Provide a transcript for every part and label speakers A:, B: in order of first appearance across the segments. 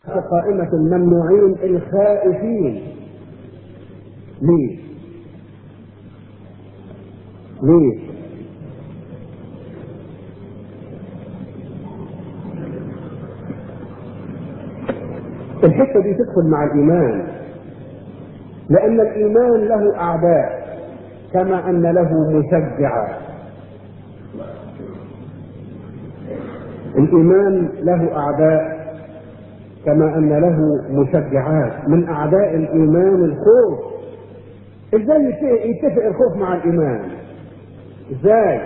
A: قائمة الممنوعين الخائفين. ليه؟ الحتة دي تدخل مع الإيمان، لأن الإيمان له أعداء كما أن له مشجعات. الإيمان له أعداء كما أن له مشجعات. من أعداء الإيمان الخوف. إزاي يتفق الخوف مع الإيمان؟ إزاي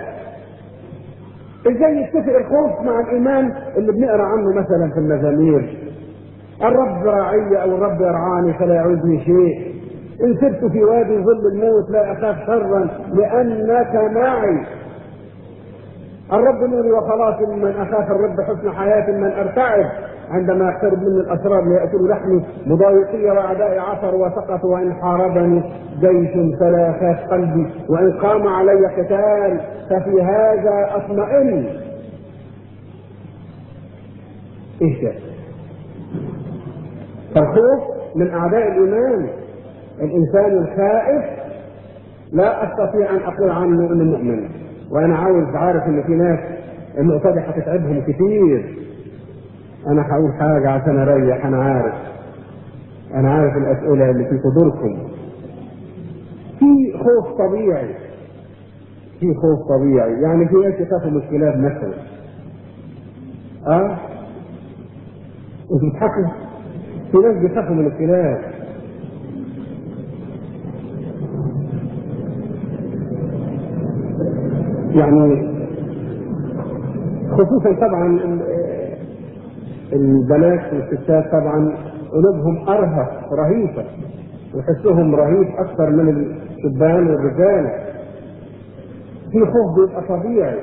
A: يتفق الخوف مع الإيمان اللي بنقرأ عنه مثلا في المزامير؟ الرب راعي أو الرب يرعاني فلا يعوزني شيء، إن سرت في وادي ظل الموت لا أخاف شرا لأنك معي، الرب نوري وخلاصي من أخاف الرب حسن حياة من أرتعب، عندما يقترب مني الأسرار ليأكلوا لحمي، مضايقي وأعدائي عثر وسقط، وإن حاربني جيش فلا يخاف قلبي، وإن قام علي قتال ففي هذا أطمئن. إيش ده؟ فالخوف من أعداء الإيمان. الإنسان الخائف لا أستطيع أن أقول عنه إنه مؤمن، وأنا عارف إن في ناس النقطة دي هتتعبهم كتير. أنا هقول حاجة عشان أريح. أنا عارف الأسئلة اللي في صدوركم. في خوف طبيعي، يعني في ناس يخافوا من الكلاب مثلا. انتوا بتضحكوا؟ في ناس بيخافوا من الكلاب. يعني خصوصا طبعا البنات والستات طبعا قلوبهم أرهف رهيفة وحسهم رهيف أكثر من الشبان والرجال. في خوف بيبقى طبيعي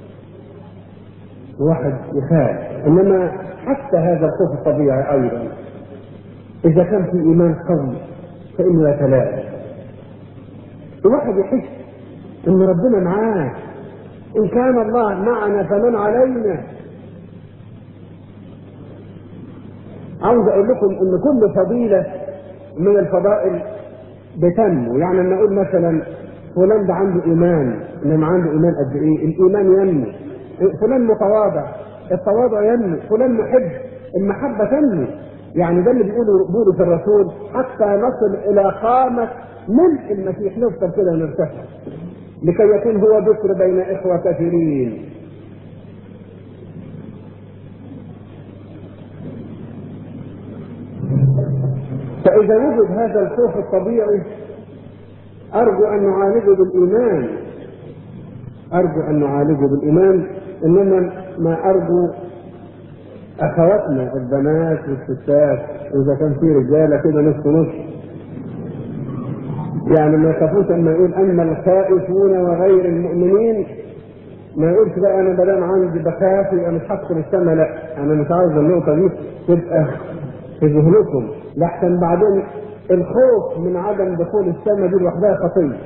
A: الواحد يخاف، إنما حتى هذا الخوف الطبيعي أيضا إذا كان في إيمان قوي فإنه يتلاشى. الواحد يحس إن ربنا معاه، إن كان الله معنا فمن علينا. عاوز أقول لكم إن كل فضيلة من الفضائل بتنمو. يعني لما أقول مثلا فلان ده عنده إيمان، إنما عنده إيمان قد إيه؟ الإيمان ينمو. فلان متواضع، التواضع ينمو. فلان محب، المحبة تنمو. يعني ده اللي بيقوله بولس الرسول، حتى نصل إلى قامة ملء المسيح، نفضل كده نرتفع لكي يكون هو ذكر بين إخوة كثيرين. فإذا وجد هذا الخوف الطبيعي أرجو أن نعالجه بالإيمان. إنما ما أرجو أخواتنا البنات والستات، إذا كان في رجالة كده نص يعني ما يخافوش أما يقول أما الخائفون وغير المؤمنين، ما يقولش بقى أنا بدام عندي بخاف يبقى مش هدخل السماء. لا، أنا مش عاوز النقطة دي تبقى في ذهنكم، لحسن بعدين الخوف من عدم دخول السماء دي لوحدها خطية.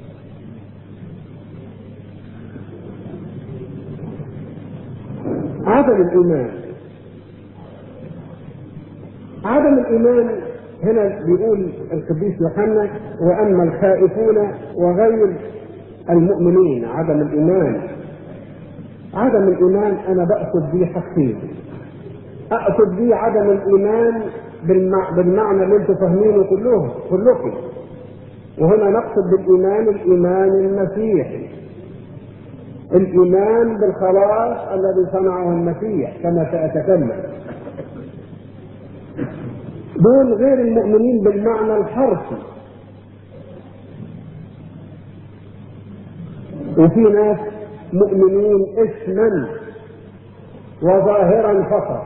A: عدم الإيمان هنا بيقول القديس يوحنا وأما الخائفون وغير المؤمنين. عدم الإيمان أنا بقصد بيه حاجتين. أقصد بيه عدم الإيمان بالمعنى اللي انتم فاهمينه كلكم، وهنا نقصد بالإيمان الإيمان المسيحي، الإيمان بالخلاص الذي صنعه المسيح كما سأتكلم. دول غير المؤمنين بالمعنى الحرفي. وفي ناس مؤمنين اسما وظاهرا فقط.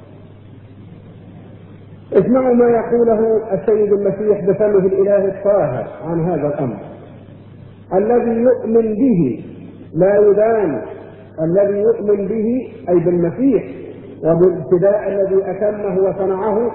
A: اسمعوا ما يقوله السيد المسيح بفمه الإله الطاهر عن هذا الأمر: الذي يؤمن به لا يدان. الذي يؤمن به أي بالمسيح وبالابتداء الذي أتمه وصنعه،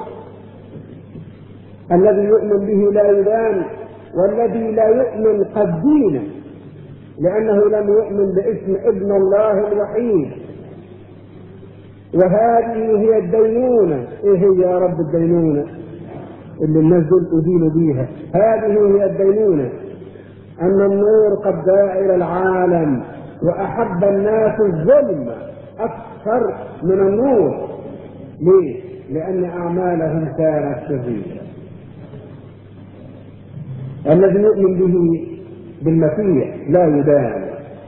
A: الذي يؤمن به لا يدان، والذي لا يؤمن قد دين، لأنه لم يؤمن باسم ابن الله الوحيد. وهذه هي الدينونة. ايه هي يا رب الدينونة اللي الناس دول أدينوا بيها؟ هذه هي الدينونة، أن النور قد جاء إلى العالم وأحب الناس الظلم أكثر من النور. ليه؟ لأن أعمالهم كانت شريرة. الذي يؤمن به بالمسيح لا يدان،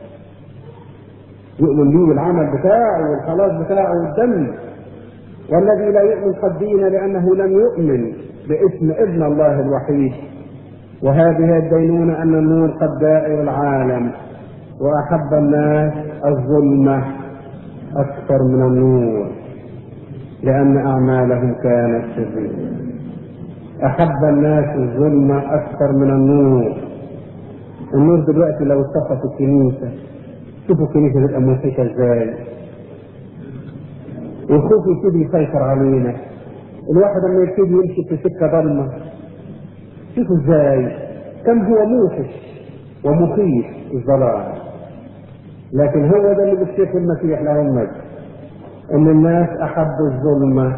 A: يؤمن به بالعمل بتاعه والخلاص بتاعه والدم. والذي لا يؤمن قد دين لأنه لم يؤمن باسم ابن الله الوحيد. وهذه الدينونة أن النور قد جاء إلى العالم وأحب الناس الظلمة أكثر من النور لأن أعمالهم كانت شريرة. أحب الناس الظلمة أكثر من النور. النور دلوقتي لو اتفق الكنيسة، شوفوا الكنيسة تبقى منفتحة ازاي، والخوف يبتدي يسيطر علينا. الواحد لما يبتدي يمشي في سكة ضلمة شوفوا ازاي كم هو موحش ومخيف الظلام. لكن هو ده اللي بيكشف المسيح له المجد، ان الناس احبوا الظلمة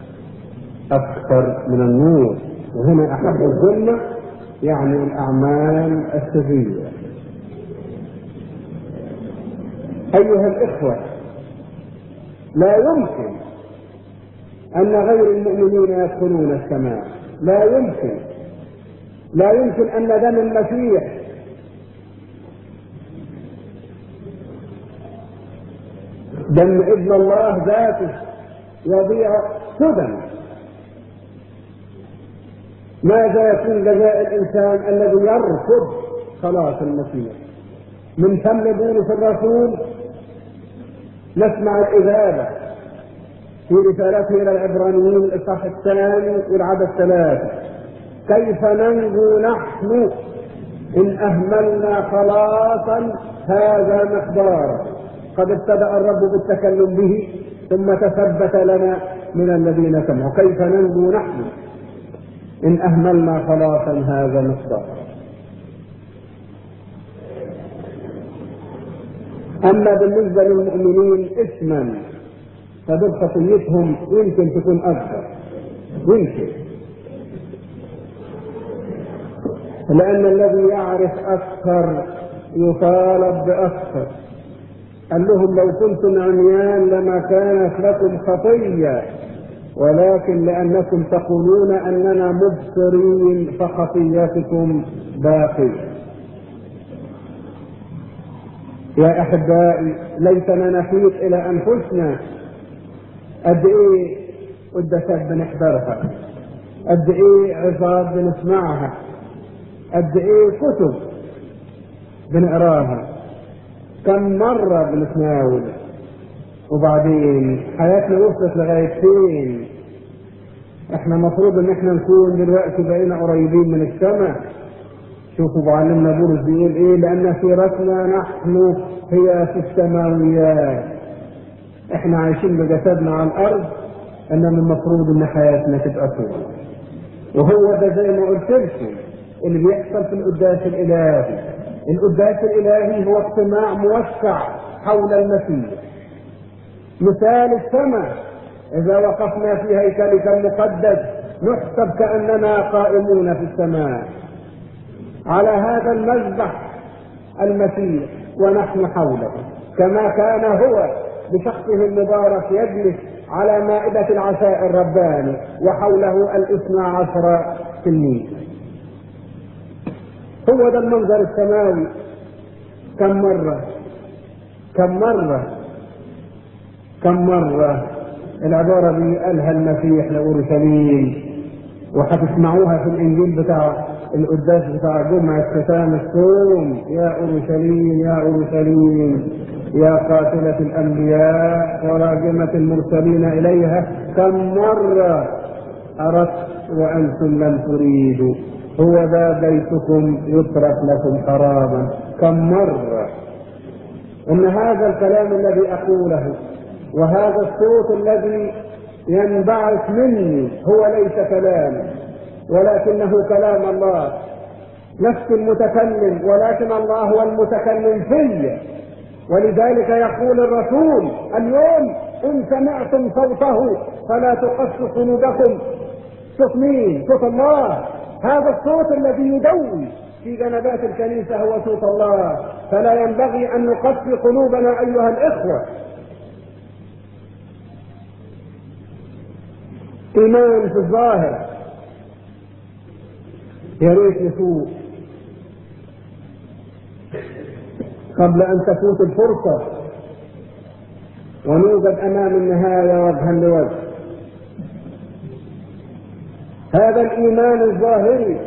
A: اكثر من النور. وهنا احبوا الظلمة يعني الاعمال الشريرة. ايها الاخوة، لا يمكن ان غير المؤمنين يدخلون السماء. لا يمكن ان دم المسيح دم ابن الله ذاته يضيع سدى. ماذا يكون جزاء الانسان الذي يرفض خلاص المسيح؟ من فم بولس الرسول نسمع الإجابة في رسالته إلى العبرانيين الإصحاح 2 والعدد 3: كيف ننجو نحن إن أهملنا خلاصا هذا مقداره قد ابتدأ الرب بالتكلم به ثم تثبت لنا من الذين سمعوا. كيف ننجو نحن إن أهملنا خلاصا هذا مقداره. أما بالنسبة للمؤمنين اسما فدول خطيتهم يمكن تكون أكثر، يمكن، لأن الذي يعرف أكثر يطالب بأكثر. قال لهم لو كنتم عميان لما كانت لكم خطية، ولكن لأنكم تقولون أننا مبصرين فخطياتكم باقية. يا أحبائي، ليتنا نفيق إلى أنفسنا قد إيه قداسات بنحضرها، قد إيه عظات بنسمعها، قد إيه كتب بنقراها، كم مرة بنتناول، وبعدين حياتنا وصلت لغاية فين؟ احنا مفروض ان احنا نكون دلوقتي بقينا قريبين من السماء. شوفوا معلمنا بولس بيقول ايه: لان سيرتنا نحن هي في السماويات. احنا عايشين بجسدنا على الارض، انما المفروض ان حياتنا تبقى فوق. وهو ده زي ما قلت لكم اللي بيحصل في القداس الالهي. القداس الالهي هو اجتماع موسع حول المسيح، مثال السماء. اذا وقفنا في هيكلك المقدس نحسب كاننا قائمون في السماء. على هذا المذبح المسيح ونحن حوله، كما كان هو بشخصه المبارك يجلس على مائدة العشاء الرباني وحوله 12 تلميذ. هو ده المنظر السماوي. كم مرة العبارة دي قالها المسيح لأورشليم، وهتسمعوها في الإنجيل بتاع القداس بتاع جمعة ختام الصوم: يا أورشليم يا أورشليم يا قاتلة الأنبياء وراجمة المرسلين إليها، كم مرة أردت وأنتم لم تريدوا، هو ذا بيتكم يترك لكم خرابا. كم مرة. إن هذا الكلام الذي أقوله وهذا الصوت الذي ينبعث مني هو ليس كلامي، ولكنه كلام الله. نفس المتكلم، ولكن الله هو المتكلم فيا. ولذلك يقول الرسول اليوم: إن سمعتم صوته فلا تقسوا قلوبكم. صوت مين؟ صوت الله. هذا الصوت الذي يدوي في جنبات الكنيسة هو صوت الله، فلا ينبغي أن نقسي قلوبنا أيها الإخوة. إيمان في الظاهر، يا ريت نفوق قبل أن تفوت الفرصة ونوجد أمام النهاية وجها لوجه. هذا الإيمان الظاهري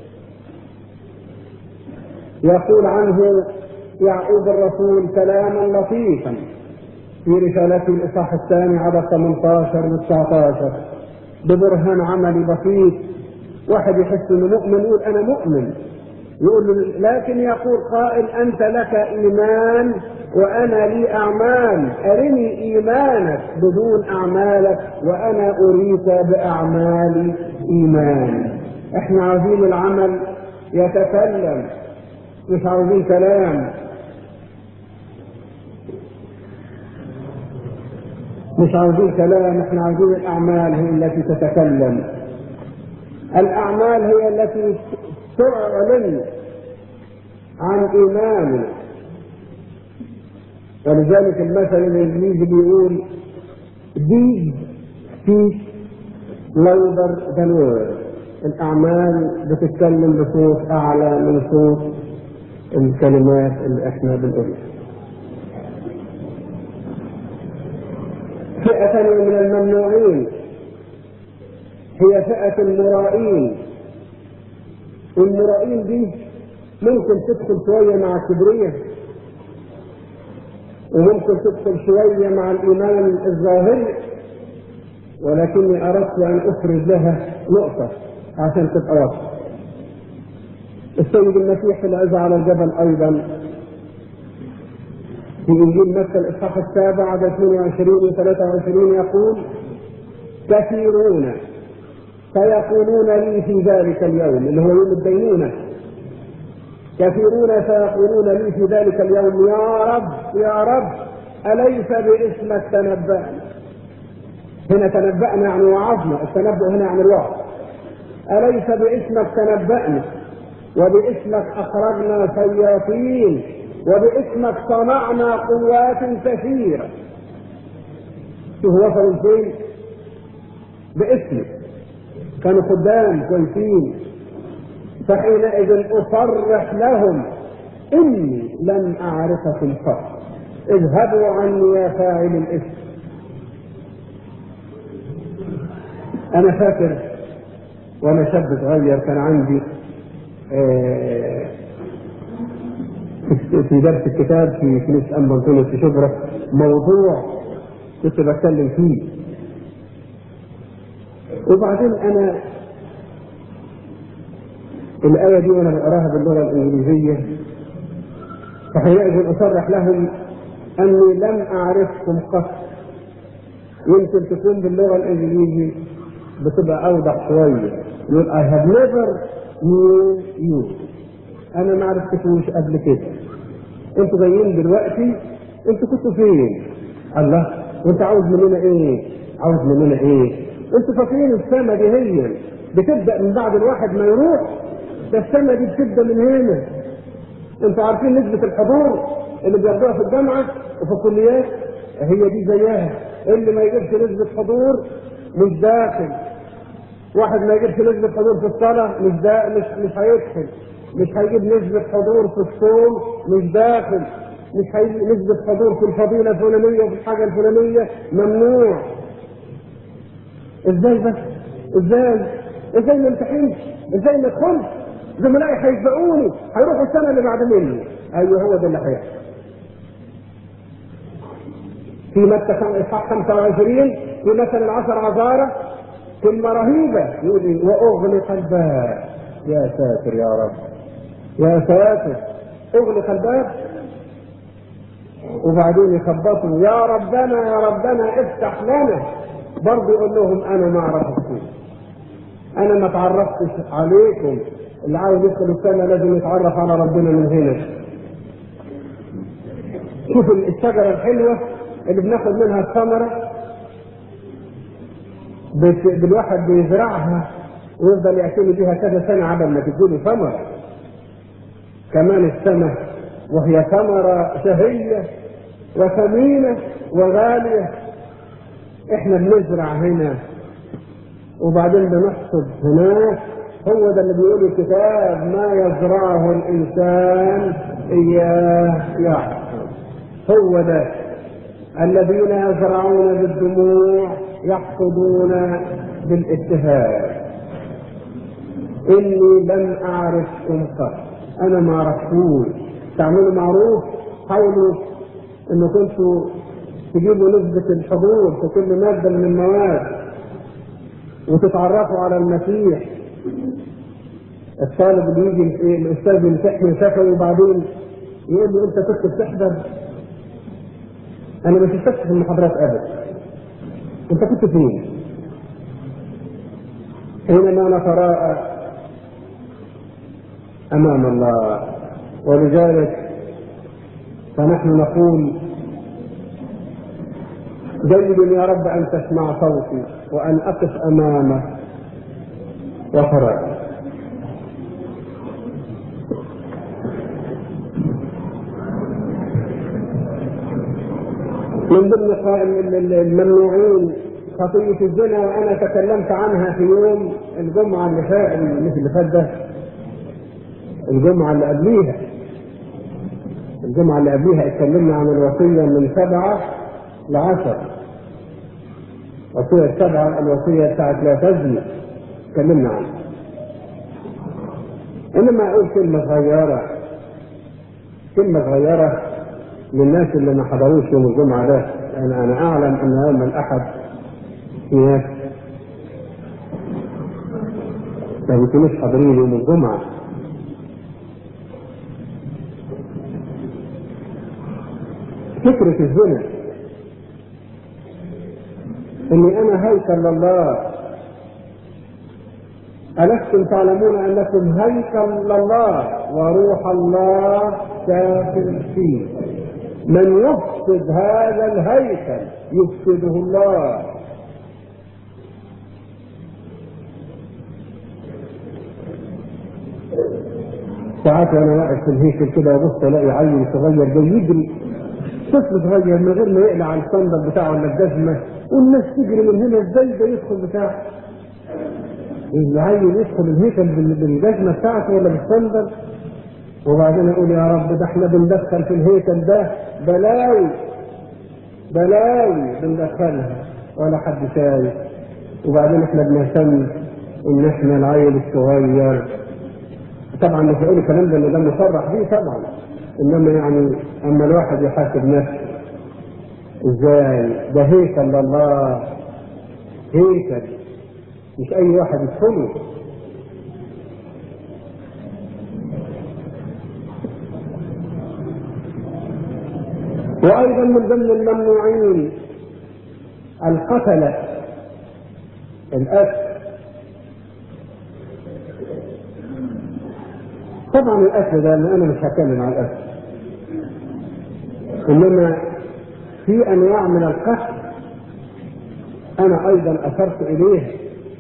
A: يقول عنه يعقوب الرسول كلاما لطيفا في رسالته الإصحاح الثاني عدد 18 و 19 ببرهان عملي بسيط. واحد يحس انه مؤمن يقول انا مؤمن، يقول له لكن يقول قائل انت لك ايمان وانا لي اعمال، ارني ايمانك بدون اعمالك وانا اريك باعمالي ايمان. احنا عاوزين العمل يتكلم، مش عاوزين كلام، مش عاوزين كلام، احنا عاوزين الاعمال هي التي تتكلم. الاعمال هي التي تعلن عن ايماننا. ولذلك المثل الانجليزي بيقول deeds speak louder than words. الاعمال بتتكلم بصوت اعلى من صوت الكلمات اللي احنا بنقولها. فئة ثانية من الممنوعين هي فئة المرائين. والمرائين دي ممكن تدخل شوية مع الكبرية وممكن تدخل شوية مع الإيمان الظاهري، ولكني أردت أن أفرز لها نقطة عشان تبقى واضحة. السيد المسيح في العظة على الجبل أيضا في إنجيل متى الإصحاح 7 عدد 22 و 23 يقول كثيرون سيقولون لي في ذلك اليوم، اللي هو يوم الدينونة، كثيرون سيقولون لي في ذلك اليوم يا رب يا رب أليس باسمك تنبأنا. هنا تنبأنا يعني وعظنا، التنبؤ هنا يعني الوعظ. أليس باسمك تنبأنا وباسمك أخرجنا شياطين وباسمك صنعنا قوات كثيرة. شوف وصلوا فين؟ باسمك. كانوا خدام كويسين، فحينئذ أصرح لهم إني لم أعرفكم قط، اذهبوا عني يا فاعل الإثم. أنا فاكر وأنا شاب صغير كان عندي في درس الكتاب في كنيسة أم بنطونة في شبرا موضوع كنت بتكلم فيه، وبعدين أنا الآية دي وأنا بقراها باللغة الإنجليزية فحينئذ أصرح لهم أني لم أعرفكم قط. يمكن تكون باللغة الإنجليزية بتبقى أوضح شوية، يقول I have never knew you. أنا ما عرفتكوش قبل كده، أنتوا جايين دلوقتي، أنتوا كنتوا فين؟ الله، وأنت عاوز مننا إيه؟ عاوز مننا إيه؟ أنتوا فاكرين السما دي هي بتبدأ من بعد الواحد ما يروح؟ ده السما دي بتبدأ من هنا. أنتوا عارفين نسبة الحضور اللي بياخدوها في الجامعة وفي الكليات؟ هي دي زيها. اللي ما يجيبش نسبة حضور مش داخل. واحد ما يجيبش نسبة حضور في الصلاة مش هيدخل. مش هيجيب نسبة حضور في الصوم مش داخل. مش هيجيب نسبة حضور في الفضيلة الفلانية وفي الحاجة الفلانية ممنوع. ازاي بس؟ ازاي ما امتحنش؟ ازاي ما ادخلش؟ زملائي هيسبقوني، هيروحوا السنة اللي بعد مني. ايوه هو ده اللي هيحصل. في متى اصحاح 25 في مثل العشر عذارى كلمة رهيبة يقول واغلق الباب. يا ساتر يا رب، يا ساتر، اغلق الباب. وبعدين يخبطوا يا ربنا افتح لنا. برضه يقول لهم انا ما اعرفكم، انا ما تعرفتش عليكم. اللي عاوز يدخل السنة لازم يتعرف على ربنا من هنا. شوف الشجرة الحلوة اللي بناخد منها الثمرة بالواحد بيزرعها ويفضل يأكل بيها كذا سنة عبل ما تديله ثمرة. كمان السنة وهي ثمرة شهية وثمينة وغالية، احنا بنزرع هنا وبعدين بنحصد هناك. هو ده اللي بيقول الكتاب: ما يزرعه الإنسان إياه يحصد. هو ده الذين يزرعون بالدموع يحصدون بالابتهاج. إني لم أعرفكم قط. أنا ما عرفتوش. تعملوا معروف، حاولوا إنه كنتوا تجيبوا نسبة الحضور في كل مادة من المواد وتتعرفوا على المسيح. الطالب اللي يجي الأستاذ يمتحن شفوي وبعدين يقول له: أنت كنت بتحضر؟ أنا ما شفتكش في المحاضرات أبدا. أنت كنت فين؟ حينما نتراءى أمام الله. ولذلك فنحن نقول: جيد يا رب أن تسمع صوتي وأن أقف أمامك وفرائي. من ضمن الممنوعين خطية الزنا، وأنا تكلمت عنها في يوم الجمعة اللي فات، مثل اللي فات ده، الجمعة اللي قبليها اتكلمنا عن الوصية من 7 ل10. وصية 7 الوصية بتاعت لا تزني اتكلمنا عنها. إنما أقول كلمة صغيرة للناس اللي ما حضروش يوم الجمعة ده. أنا أعلم أن يوم الأحد في ناس ما بيكونوش حاضرين يوم الجمعة. فكرة الزنا إني أنا هيكل لله. ألستم تعلمون أنكم هيكل لله وروح الله ساكن فيه؟ من يفسد هذا الهيكل يفسده الله. ساعات وانا واقف في الهيكل كده وبص الاقي عيل صغير جاي يجري، طفل صغير من غير ما يقلع الصندل بتاعه ولا الجزمه، والناس تجري من هنا. ازاي ده يدخل بتاعه؟ العيل يدخل الهيكل بالجزمه بتاعته ولا بالصندل؟ وبعدين اقول: يا رب، ده احنا بندخل في الهيكل ده بلاوي بندخلها ولا حد شايف. وبعدين احنا بنهتم ان احنا العيل الصغير. طبعا مش هقول الكلام ده اللي ده مصرح بيه طبعا، انما يعني اما الواحد يحاسب نفسه ازاي ده هيكل لله، هيكل مش اي واحد يدخله. وايضا من ضمن الممنوعين القتلة، القتل. طبعا القتل ده انا مش هتكلم عن القتل، انما في انواع من القتل انا ايضا اشرت اليها.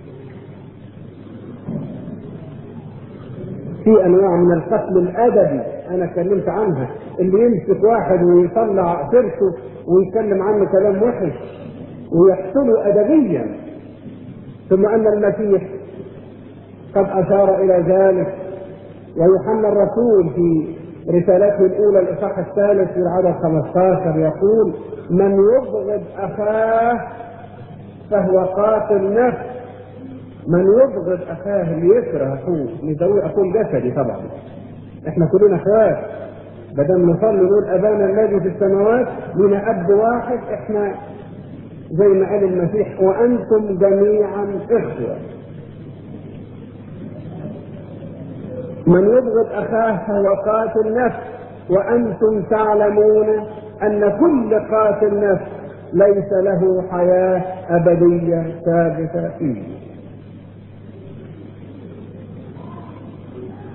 A: في انواع من القتل الادبي انا اتكلمت عنها، اللي يمسك واحد ويطلع سيرته ويتكلم عنه كلام وحش ويحصله ادبيا، ثم ان المسيح قد اشار الى ذلك. ويوحنا الرسول في رسالته الاولى الاصحاح 3 في العدد 15 يقول: من يبغض اخاه فهو قاتل نفس. من يبغض اخاه اللي يكره اخوه، لذوي اخوه الجسدي. طبعا احنا كلنا اخوات، بدل نصلي نقول ابانا الذي في السماوات، لنا اب واحد. احنا زي ما قال المسيح: وانتم جميعا اخوه. من يبغض اخاه فهو قاتل نفس، وانتم تعلمون ان كل قاتل نفس ليس له حياه ابديه ثابته فيه.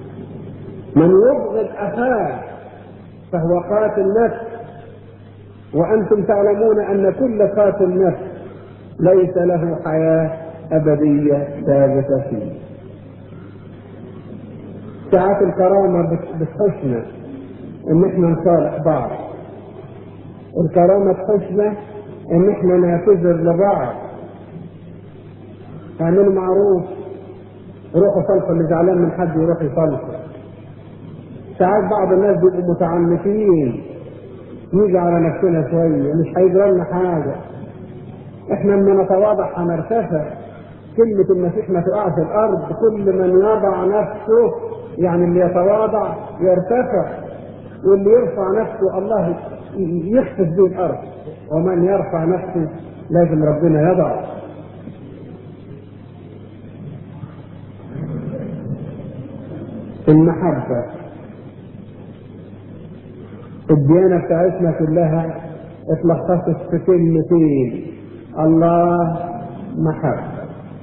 A: من يبغض اخاه فهو قاتل نفس، وأنتم تعلمون أن كل قاتل نفس ليس له حياة أبدية ثابتة فيه. ساعات الكرامة بتحسنا إن إحنا نصالح بعض، الكرامة تحسنا إن إحنا نعتذر لبعض، اعملوا معروف، روحوا صلحوا اللي زعلان من حد يروح يصلحه. ساعات بعض الناس بيبقوا متعنتين، نيجي على نفسنا شوية، مش هيجرى لنا حاجة، احنا لما نتواضع هنرتفع. كلمة المسيح ما تقعش الأرض، كل من يضع نفسه يعني اللي يتواضع يرتفع، واللي يرفع نفسه الله يخسف به الأرض، ومن يرفع نفسه لازم ربنا يضع. المحبة، الديانة بتاعتنا كلها اتلخصت في كلمتين: الله محبة.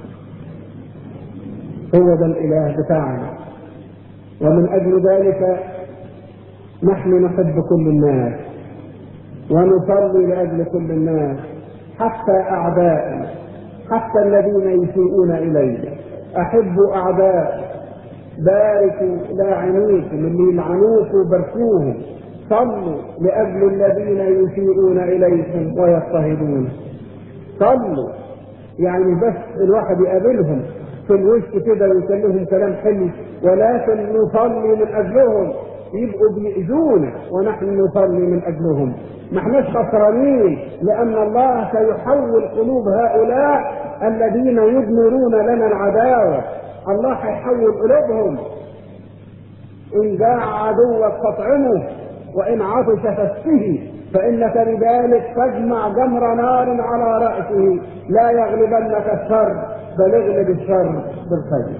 A: هو ده الإله بتاعنا، ومن أجل ذلك نحن نحب كل الناس ونصلي لأجل كل الناس، حتى أعدائنا، حتى الذين يسيئون إلينا. أحبوا أعداء، باركوا لاعنيكم، اللي يلعنوكم باركوهم، صلوا لأجل الذين يسيئون إليكم ويضطهدون. صلوا يعني بس الواحد يقابلهم في الوش كده ويكلمهم كلام حلو، ولكن نصلي من أجلهم، يبقوا بيأذونا ونحن نصلي من أجلهم. ما احناش خسرانين، لأن الله سيحول قلوب هؤلاء الذين يضمرون لنا العداوة. الله هيحول قلوبهم. إن جاع عدوك فاطعمه، وإن عطش فاسقه، فإنك بذلك تجمع جمر نار على رأسه. لا يغلبنك الشر، بل اغلب الشر بالخير.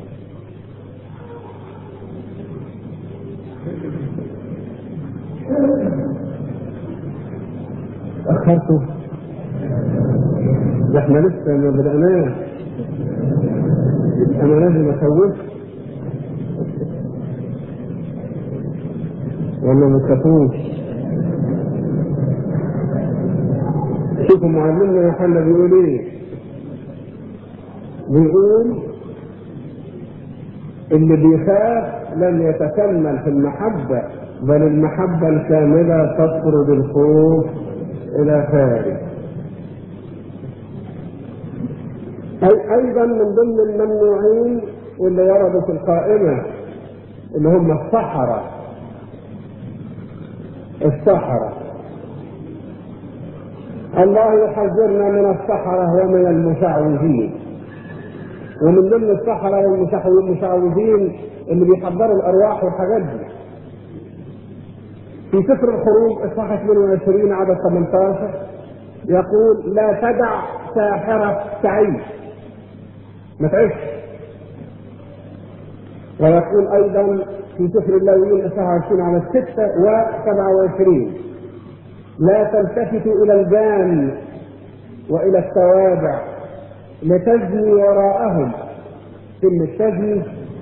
A: أخرته، ده احنا لسه ما بدأناش، أنا لازم أخوف ولا ما تخافوش. شوفوا معلمنا يوحنا بيقول ايه؟ بيقول اللي بيخاف لن يتكمل في المحبة، بل المحبة الكاملة تطرد الخوف إلى خارج. أيضا من ضمن الممنوعين واللي يردوا في القائمة اللي هم السحرة. الله يحذرنا من السحرة ومن المشعوذين، ومن ضمن السحرة والمشعوذين اللي بيحضروا الأرواح والحاجات دي. في سفر الخروج إصحاح 22 عدد 18 يقول: لا تدع ساحرة تعيش، ما تعيش. ويقول أيضا في سفر اللاويين إصحاح 20 عدد 6 و27: لا تلتفتوا إلى الجان وإلى التوابع لتزني وراءهم. كلمة تزني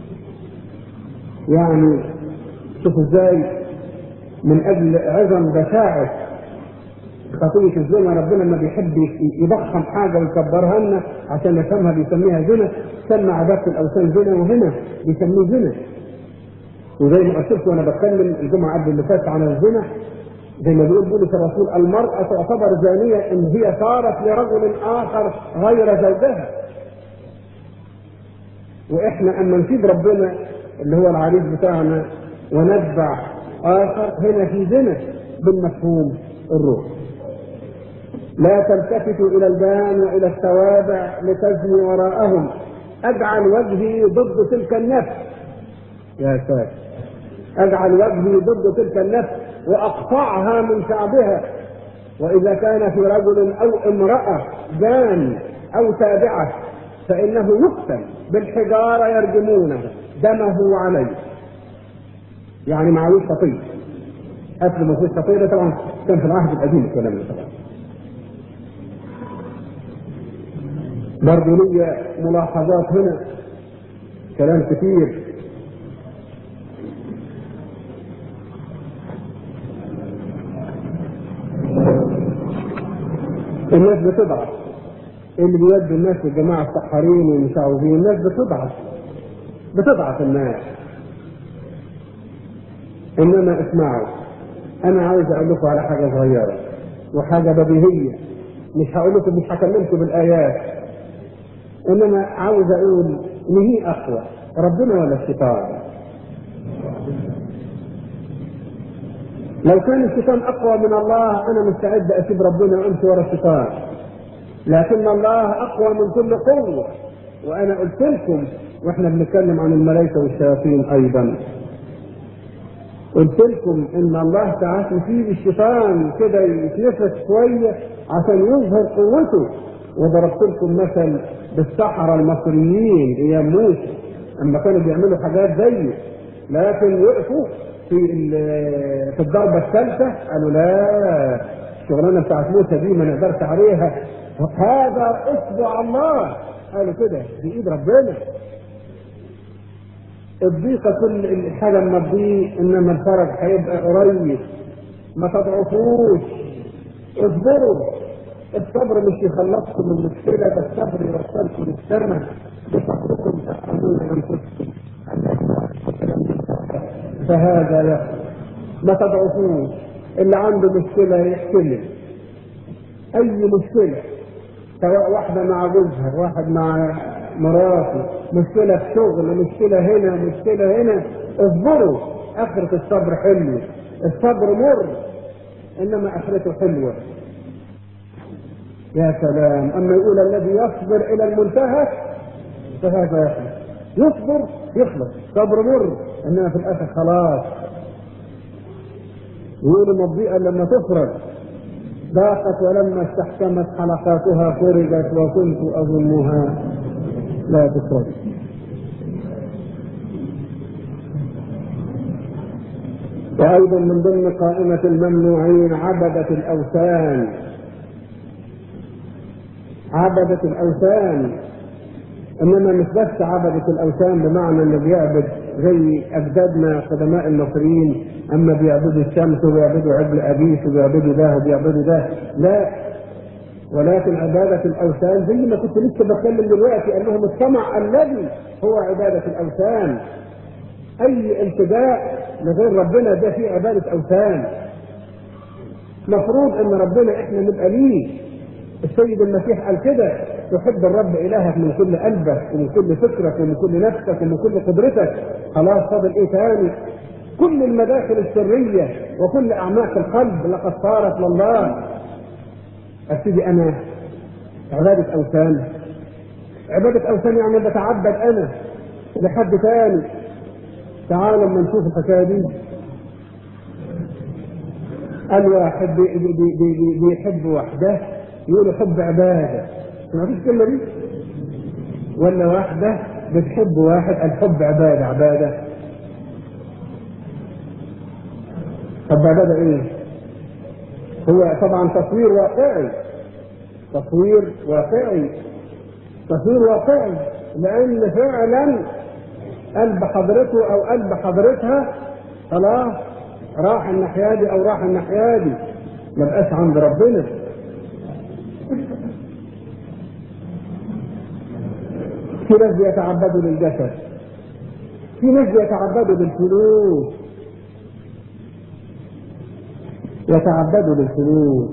A: يعني شوفوا ازاي من أجل عظم بشاعة خطية الزنا ربنا ما بيحب يضخم حاجة ويكبرها لنا عشان نفهمها، بيسميها زنا. سمى عبادة الأوثان زنا، وهنا بيسميه زنا. وزي ما قلت وانا بتكلم الجمعة قبل اللي فات عن الزنا، زي ما بيقول بولس الرسول: المرأة تعتبر زانية إن هي صارت لرجل آخر غير زوجها. وإحنا أما نسيب ربنا اللي هو العريس بتاعنا ونتبع آخر، هنا في زنا بالمفهوم الروح. لا تلتفتوا إلى البان وإلى التوابع لتزني وراءهم. أجعل وجهي ضد تلك النفس. يا ساتر، أجعل وجهي ضد تلك النفس وأقطعها من شعبها. وإذا كان في رجل أو امرأة جان أو تابعة فإنه يقتل بالحجارة يرجمونه، دمه عليه. يعني معلوش خطية. قتل ما فيش خطية ده طبعا كان في العهد القديم الكلام ده طبعا. برضه لي ملاحظات هنا، كلام كتير. الناس بتضعف، اللي بيودوا الناس الجماعة السحارين والمشعوذين، الناس بتضعف الناس. انما اسمعوا، انا عاوز اقول لكم على حاجة صغيرة وحاجة بديهية، مش هقول لكم، مش هكلمكم بالايات، انما عاوز اقول ان هي اقوى، ربنا ولا الشيطان؟ لو كان الشيطان اقوى من الله انا مستعد اسيب ربنا وامشي ورا الشيطان، لكن الله اقوى من كل قوة. وانا قلت لكم واحنا بنتكلم عن الملائكة والشياطين ايضا، قلت لكم ان الله ساعات يسيب الشيطان كده يتنفس شوية عشان يظهر قوته. وضربت لكم مثل بالسحرة المصريين ايام موسى اما كانوا بيعملوا حاجات زيه، لكن وقفوا في الضربة الثالثة قالوا لا، الشغلانة بتاعت موسى دي ما نقدرش عليها، هذا اصبع الله، قالوا كده دي ايد ربنا. الضيقة كل حاجة ما تضيق، انما الفرج هيبقى قريب، ما تضعفوش، اصبروا. الصبر مش يخلصكم من المشكلة، ده الصبر يوصلكم للسماء، بصبركم تأمنون أنفسكم فهذا يحصل. ما تضعفوش، اللي عنده مشكلة يحتمل أي مشكلة، سواء واحدة مع جوزها، واحد مع مراته، مشكلة في شغل، مشكلة هنا، مشكلة هنا، اصبروا. آخرة الصبر حلوة، الصبر مر إنما آخرته حلوة. يا سلام، أما يقول الذي يصبر إلى المنتهى فهذا يخلص، يصبر يخلص، صبر مر إنما في الآخر خلاص. يقول الضيقة لما تفرج ضاقت ولما استحكمت حلقاتها فرجت وكنت أظنها لا تفرج. وأيضا من ضمن قائمة الممنوعين عبدة الأوثان. عبدة الأوثان، إنما مش بس عبدة الأوثان بمعنى إنه بيعبد زي أجدادنا قدماء المصريين، أما بيعبدوا الشمس وبيعبدوا عجل أبيس وبيعبدوا ده وبيعبدوا ده، لا، ولكن عبادة الأوثان زي ما كنت لسه بتكلم دلوقتي، قال لهم الطمع الذي هو عبادة الأوثان. أي التجاء لغير ربنا ده فيه عبادة أوثان. مفروض إن ربنا إحنا نبقى ليه. السيد المسيح قال كده: تحب الرب إلهك من كل قلبك ومن كل فكرك ومن كل نفسك ومن كل قدرتك. خلاص فاضل إيه تاني؟ كل المداخل السرية وكل أعماق القلب لقد صارت لله. أبتدي أنا عبادة أوثان؟ عبادة أوثان يعني بتعبد أنا لحد تاني. تعالوا لما نشوف الحكاية دي. الواحد بيحب وحده يقول حب عبادة، ما فيش كلمة دي؟ ولا واحدة بتحب واحد الحب عبادة؟ عبادة طب عبادة ايه؟ هو طبعا تصوير واقعي، تصوير واقعي، تصوير واقعي، لأن فعلا قلب حضرته أو قلب حضرتها خلاص راح الناحية دي أو راح الناحية دي، ما بقاش عند ربنا. في ناس بيتعبدوا للجسد، في ناس بيتعبدوا للفلوس، يتعبدوا للفلوس،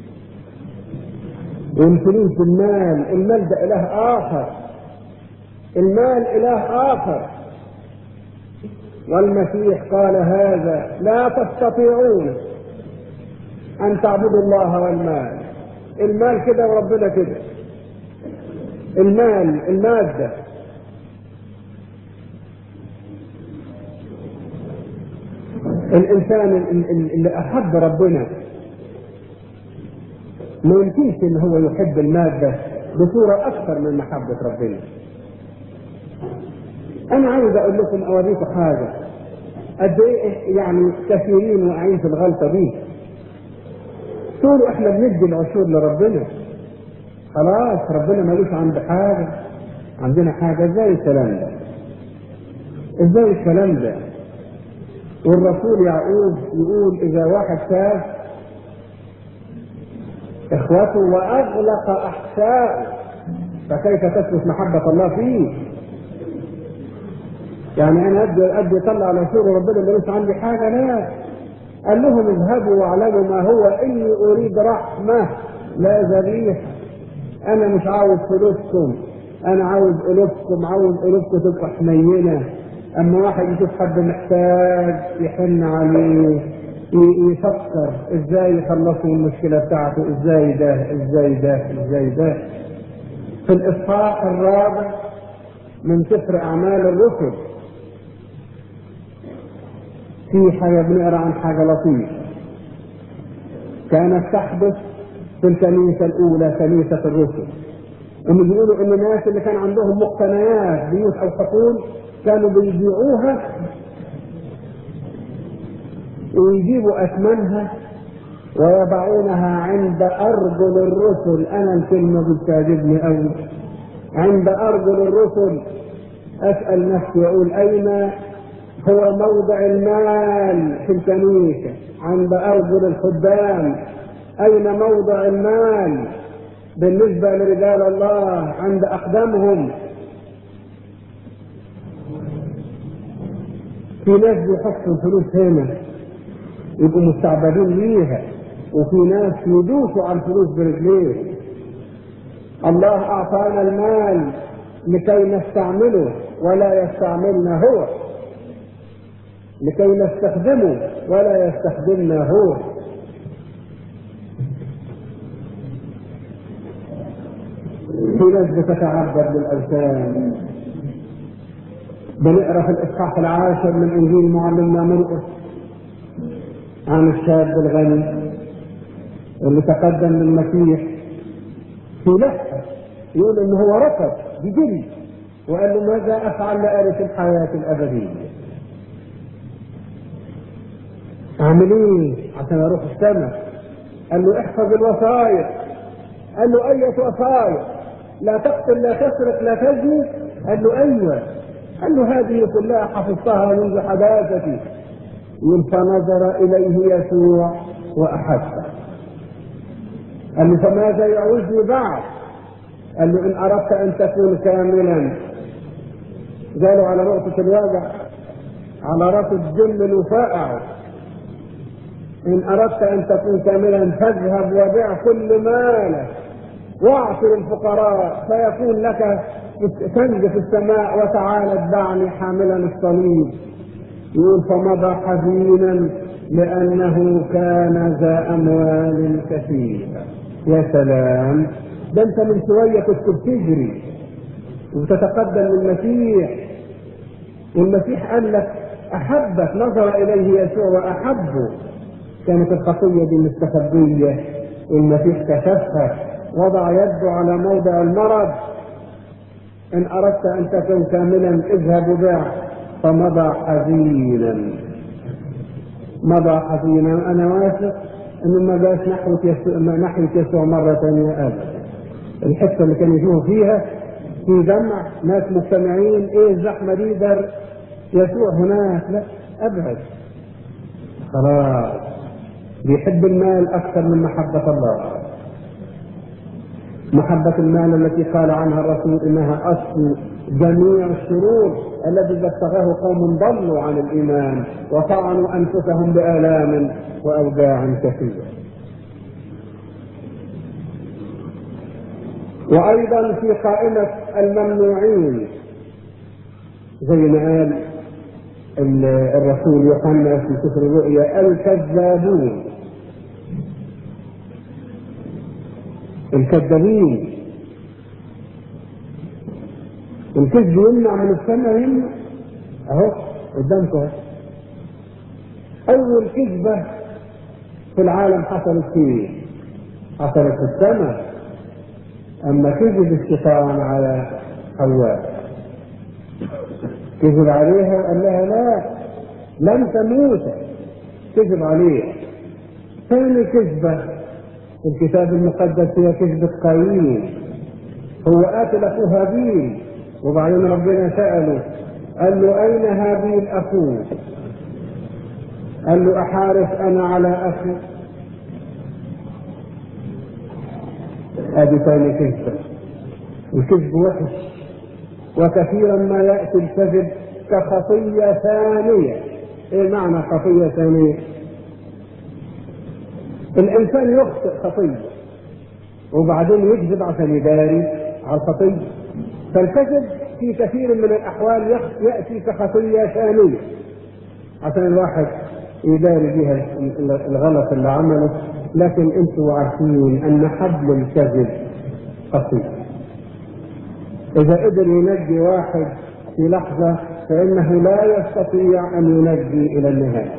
A: والفلوس المال، المال ده إله آخر، المال إله آخر. والمسيح قال هذا: لا تستطيعون أن تعبدوا الله والمال. المال كده وربنا كده، المال المادة. الإنسان اللي أحب ربنا ما يمكنش إن هو يحب المادة بصورة أكثر من محبة ربنا. أنا عاوز أقول لكم أوريكم حاجة قد إيه يعني كثيرين واقعين في الغلطة دي. تقولوا إحنا بندي العشور لربنا، خلاص ربنا مالوش عند حاجة، عندنا حاجة. ازاي الكلام ده؟ ازاي الكلام ده؟ والرسول يعقوب يقول: إذا واحد شاف إخوته وأغلق أحشاءه، فكيف تثبت محبة الله فيه؟ يعني أنا أدي يطلع على سور ربنا ما ليس عندي حاجة؟ لا، قال لهم اذهبوا واعلموا ما هو إني أريد رحمة لا ذبيحة. أنا مش عاوز فلوسكم، أنا عاوز قلوبكم، عاوز قلوبكم تبقى حنينة. أما واحد يشوف حد محتاج يحن عليه، يفكر ازاي يخلصوا المشكلة بتاعته، ازاي ده. في الإصحاح 4 من سفر أعمال الرسل في حاجة بنقرأ عن حاجة لطيفة كانت تحدث في الكنيسة الأولى، كنيسة الرسل. هم بيقولوا إن الناس اللي كان عندهم مقتنيات بيوت أو حقول كانوا بيبيعوها ويجيبوا أثمنها ويضعونها عند أرجل الرسل. أنا الكلمة بتعجبني أوي، عند أرجل الرسل. أسأل نفسي أقول أين هو موضع المال في الكنيسة؟ عند أرجل الخدام. أين موضع المال بالنسبة لرجال الله؟ عند أقدامهم. في ناس بيحطوا الفلوس هنا يبقوا مستعبدين ليها، وفي ناس يدوسوا على الفلوس برجليه. الله أعطانا المال لكي نستعمله ولا يستعملنا هو، لكي نستخدمه ولا يستخدمنا هو. في ناس بتتعبد بالأوثان. بنقرأ في الإصحاح 10 من إنجيل معلمنا مرقس عن الشاب الغني اللي تقدم للمسيح في لحظة، يقول إن هو ركض بجري وقال له ماذا أفعل لأرث الحياة الأبدية؟ أعمل إيه عشان أروح السماء؟ قال له احفظ الوصايا. قال له أية وصايا؟ لا تقتل، لا تسرق، لا تزني. قال له أيوة. قال له هذه كلها حفظتها منذ حداثتي. فنظر إليه يسوع وأحبه. قال له فماذا يعوزني بعد؟ قال له إن أردت أن تكون كاملا. قالوا على نقطة الوجع، على رأس الجل الوفائع، إن أردت أن تكون كاملا فاذهب وبيع كل مالك واعطر الفقراء فيكون لك كنز في السماء وتعالى اتبعني حاملا الصليب. يقول فمضى حزينا لأنه كان ذا أموال كثيرة. يا سلام، ده أنت من شوية كنت بتجري وتتقدم للمسيح، والمسيح قال لك أحبك، نظر إليه يسوع وأحبه. كانت الخطية دي مستخبية والمسيح كشفها، وضع يده على موضع المرض. إن أردت أن تكون كاملا اذهب وبيع. فمضى حزينا، مضى حزينا. أنا واثق إنه ما جاش ناحية يسوع مرة ثانية أبدا. الحتة اللي كان يشوفوا فيها في جمع ناس مجتمعين، إيه الزحمة دي؟ در يسوع هناك؟ لا أبعد. خلاص، بيحب المال أكثر من محبة الله. محبة المال التي قال عنها الرسول إنها أصل جميع الشرور الذي ابتغاه قوم ضلوا عن الإيمان وطعنوا أنفسهم بآلام وأوجاع كثيرة. وأيضا في قائمة الممنوعين زي ما قال الرسول يوحنا في سفر الرؤيا الكذابون، الكذابين. الكذب يمنع من السماء، يمنع اهو قدامكم. اول كذبة في العالم حصلت فيه، حصلت في السماء. اما كذب الشيطان على حواء، كذب عليها وقال لها لا لن تموت، كذب عليها. ثاني كذبة في الكتاب المقدس هي كذبة قايين. هو قاتل اخوه هابيل، وبعدين ربنا سأله قال له اين هابيل اخوه؟ قال له احارس انا على اخي؟ ادي ثاني كذبة. الكذب وحش، وكثيرا ما يأتي الكذب كخطية ثانية. ايه معنى خطية ثانية؟ الانسان يخطئ خطية وبعدين يكذب عشان يداري على الخطية. فالكذب في كثير من الاحوال يأتي كخطية ثانية عشان الواحد يداري بها الغلط اللي عمله. لكن انتوا عارفين ان حبل الكذب قصير، اذا قدر ينجي واحد في لحظة فانه لا يستطيع ان ينجي الى النهاية.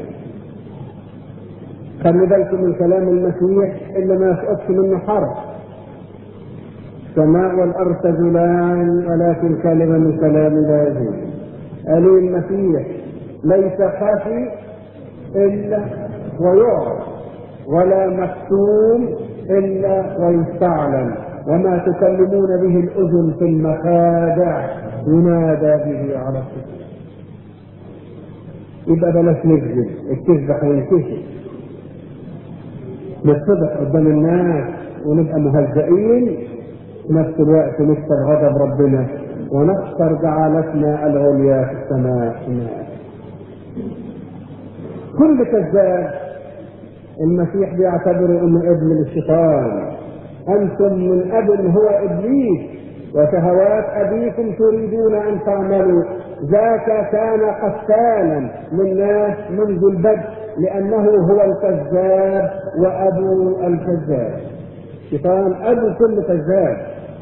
A: خلي بالكم من كلام المسيح اللي ما يسقطش منه حرف. السماء والارض تزولان ولكن كلمة من كلام لا يزول. قال المسيح ليس خافي الا ويعرف، ولا مكتوم الا ويستعلن، وما تكلمون به الاذن في المخادع ينادى به على الصدق. يبقى بلاش نكذب، الكذب هينكشف. نصدق قدام الناس ونبقى مهزئين، في نفس الوقت نكسر غضب ربنا ونخسر جعلتنا العليا في السماء. كل كذاب المسيح بيعتبره انه ابن الشيطان. انتم من اب هو ابليس، وشهوات ابيكم تريدون ان تعملوا. ذاك كان قتالا للناس منذ البدء، لانه هو الكذاب وابو الكذاب. الشيطان ابو كل كذاب.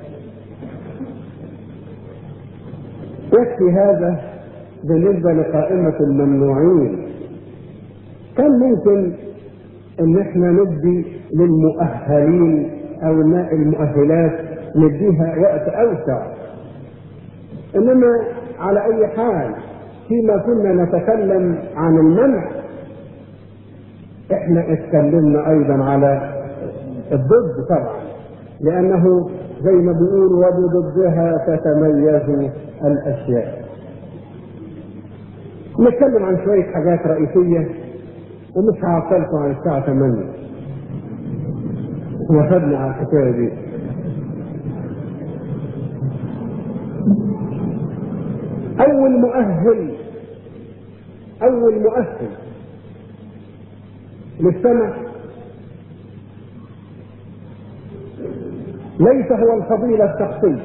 A: يكفي هذا بالنسبه لقائمه الممنوعين. كان ممكن ان احنا ندي للمؤهلين او المؤهلات نديها وقت اوسع، انما على اي حال فيما كنا نتكلم عن المنع احنا اتكلمنا ايضا على الضد طبعا، لانه زي ما بيقول وبضدها تتميز الاشياء. نتكلم عن شوية حاجات رئيسية ومش هعطلكم عن الساعة 8 وخدنا على الحكاية دي. أول مؤهل للسمع ليس هو الفضيلة الشخصية.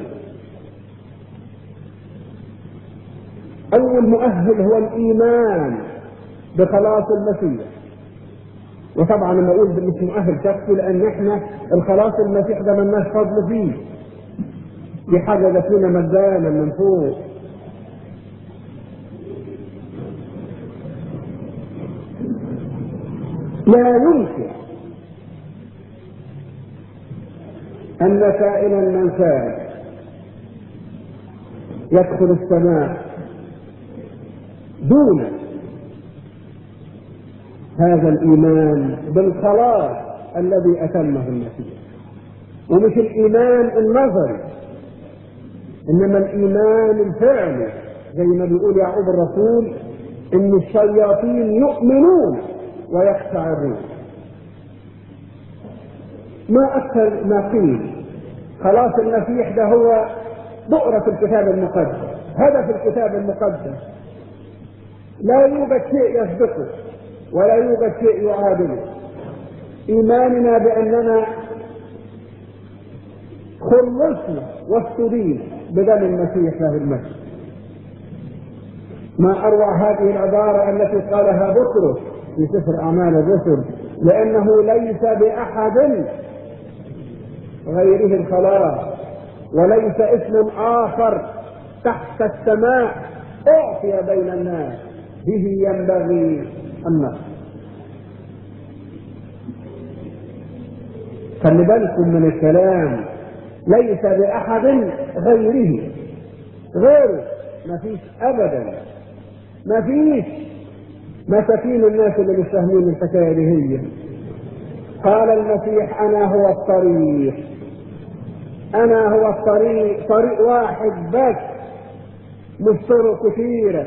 A: أول مؤهل هو الإيمان بخلاص المسيح. وطبعا لما اقول مش مؤهل شخصي لان احنا الخلاص المسيح ده مالناش فضل فيه، دي حاجه جات لنا مجانا من فوق. لا يمكن ان كائنا من كان يدخل السماء دون هذا الإيمان بالخلاص الذي أتمه المسيح. ومش الإيمان النظري إنما الإيمان الفعلي، زي ما بيقول يعقوب الرسول إن الشياطين يؤمنون ويقشعرون. ما أكثر ما قيل خلاص المسيح ده هو بؤرة الكتاب المقدس، هدف الكتاب المقدس، لا يوجد شيء يسبقه ولا يوجد شيء يعادله. إيماننا بأننا خلصنا واستدين بدم المسيح له المجد. ما أروع هذه العبارة التي قالها بطرس في سفر أعمال الرسل: لأنه ليس بأحد غيره الخلاص وليس اسم آخر تحت السماء أعطي بين الناس به ينبغي النصر. خلي بالكم من الكلام، ليس بأحد غيره، ما فيش أبدا، ما فيش. مساكين الناس اللي مش فاهمين الحكاية دي هي. قال المسيح أنا هو الطريق، أنا هو الطريق، طريق واحد بس مش طرق كثيرة.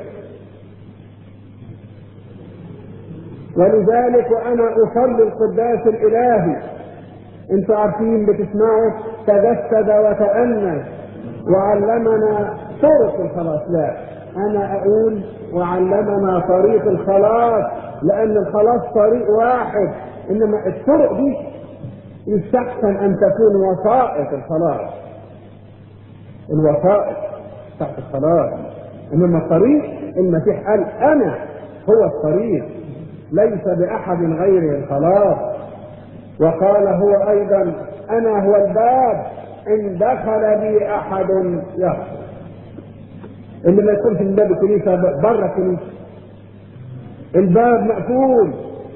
A: ولذلك وأنا أصلي القداس الإلهي، انتوا عارفين بتسمعوا تجسد وتأنس وعلمنا طرق الخلاص. لا، أنا أقول وعلمنا طريق الخلاص، لأن الخلاص طريق واحد، إنما الطرق دي يستحسن أن تكون وسائط الخلاص، الوسائط تحت الخلاص. إنما الطريق المسيح قال أنا هو الطريق، ليس بأحد غيره الخلاص. وقال هو أيضا أنا هو الباب، إن دخل بي أحد يخرج. اللي ما يكونش من باب الكنيسة بره الكنيسة، الباب مقفول.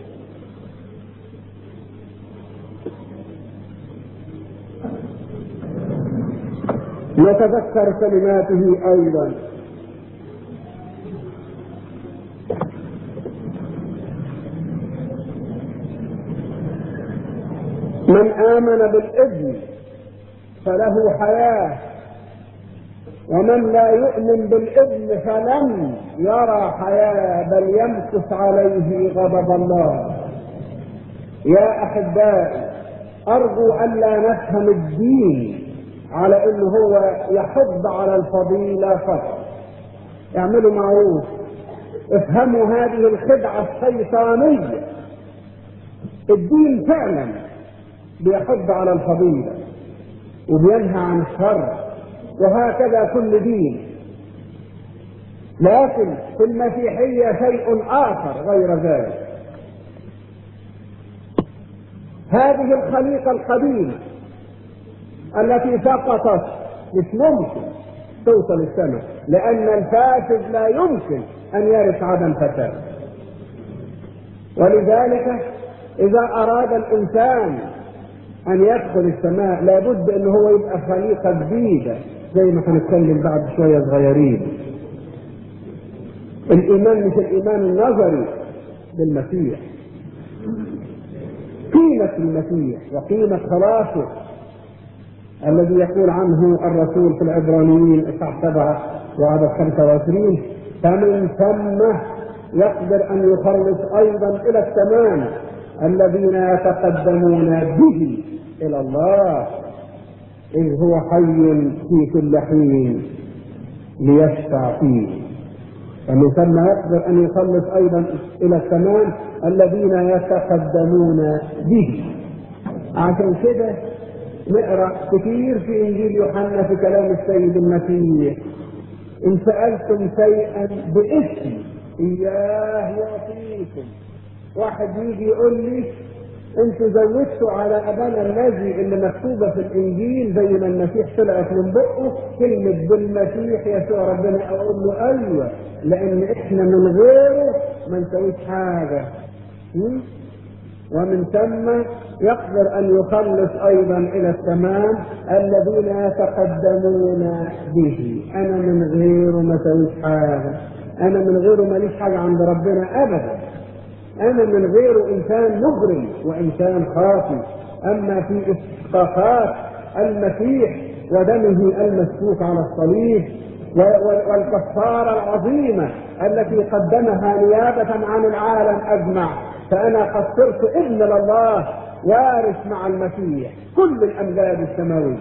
A: نتذكر كلماته أيضا: من آمن بالابن فله حياة، ومن لا يؤمن بالابن فلن يرى حياة بل يمكث عليه غضب الله. يا أحبائي، أرجو ألا نفهم الدين على إنه هو يحض على الفضيلة فقط. اعملوا معروف، افهموا هذه الخدعة الشيطانية. الدين فعلا بيحض على الفضيلة وبينهى عن الشر، وهكذا كل دين. لكن في المسيحية شيء آخر غير ذلك. هذه الخليقة القديمة التي سقطت مش ممكن توصل السماء، لأن الفاسد لا يمكن أن يرث عدم فساد. ولذلك إذا أراد الإنسان أن يدخل السماء لابد أنه هو يبقى خليقة جديدة، زي ما هنتكلم بعد شوية صغيرين. الإيمان مش الإيمان النظري بالمسيح، قيمة المسيح وقيمة خلاصه الذي يقول عنه الرسول في العبرانيين اصحاح 7 وعدد 25: فمن ثم يقدر أن يخلص أيضا إلى التمام الذين يتقدمون به إلى الله، إذ هو حي في كل حين ليشفع فيه. فمن ثم يقدر أن يخلص أيضا إلى التمام الذين يتقدمون به. عشان كده نقرأ كثير في إنجيل يوحنا في كلام السيد المسيح: إن سألتم شيئا باسمي إياه يعطيكم. واحد يجي يقول لي انتوا زودتوا على ابانا الذي اللي مكتوبه في الانجيل زي ما المسيح طلعت من بقه كلمه بالمسيح يسوع ربنا. اقول له ايوه، لان احنا من غيره ما نسويش حاجه. ومن ثم يقدر ان يخلص ايضا الى التمام الذين يتقدمون به. انا من غيره ما سويش حاجه، انا من غيره ماليش حاجه عند ربنا ابدا. أنا من غيره إنسان مجرم وإنسان خاطئ. أما في استحقاقات المسيح ودمه المسفوك على الصليب والكفارة العظيمة التي قدمها نيابة عن العالم أجمع، فأنا قد صرت ابن لله وارث مع المسيح كل الأمجاد السماوية.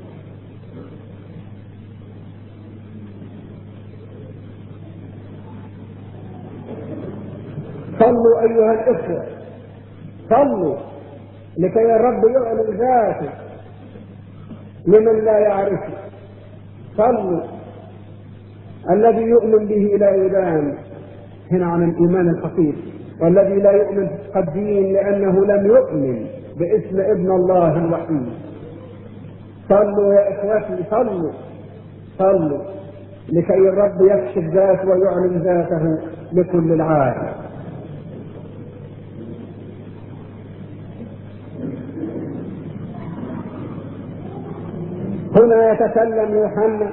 A: صلوا أيها الإخوة، صلوا لكي الرب يعلن ذاته لمن لا يعرفه. صلوا. الذي يؤمن به لا يدان، هنا عن الإيمان الحقيقي، والذي لا يؤمن قد دين لأنه لم يؤمن باسم ابن الله الوحيد. صلوا يا إخوتي، صلوا صلوا لكي الرب يكشف ذاته ويعلن ذاته لكل العالم. هنا يتكلم يوحنا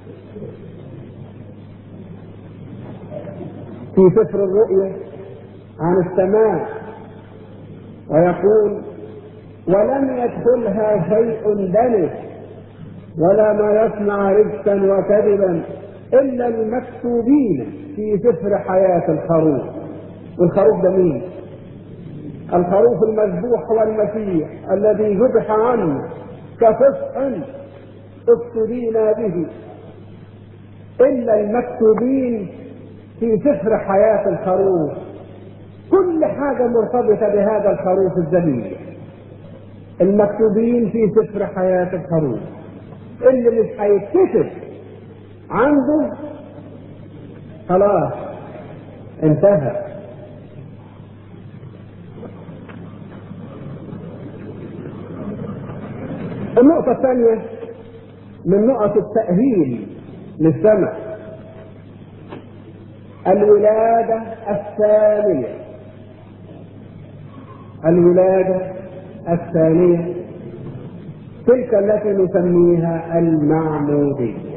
A: في سفر الرؤيا عن السماء ويقول: ولم يدخلها شيء دنس ولا ما يصنع رجسا وكذبا إلا المكتوبين في سفر حياة الخروف. والخروف ده مين؟ الخروف المذبوح هو المسيح الذي ذبح عنه كفصح ابتلينا به إلا المكتوبين في سفر حياة الخروف. كل حاجة مرتبطة بهذا الخروف الذليل، المكتوبين في سفر حياة الخروف. اللي مش هيتكتب عنده خلاص انتهى. النقطة الثانية من نقط التأهيل للسماء الولادة الثانية. الولادة الثانية تلك التي نسميها المعمودية.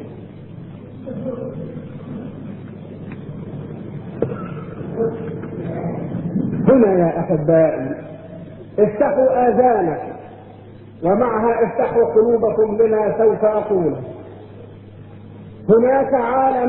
A: هنا يا أحبائي افتحوا آذانكم ومعها افتحوا قلوبكم لما سوف أقوله. هناك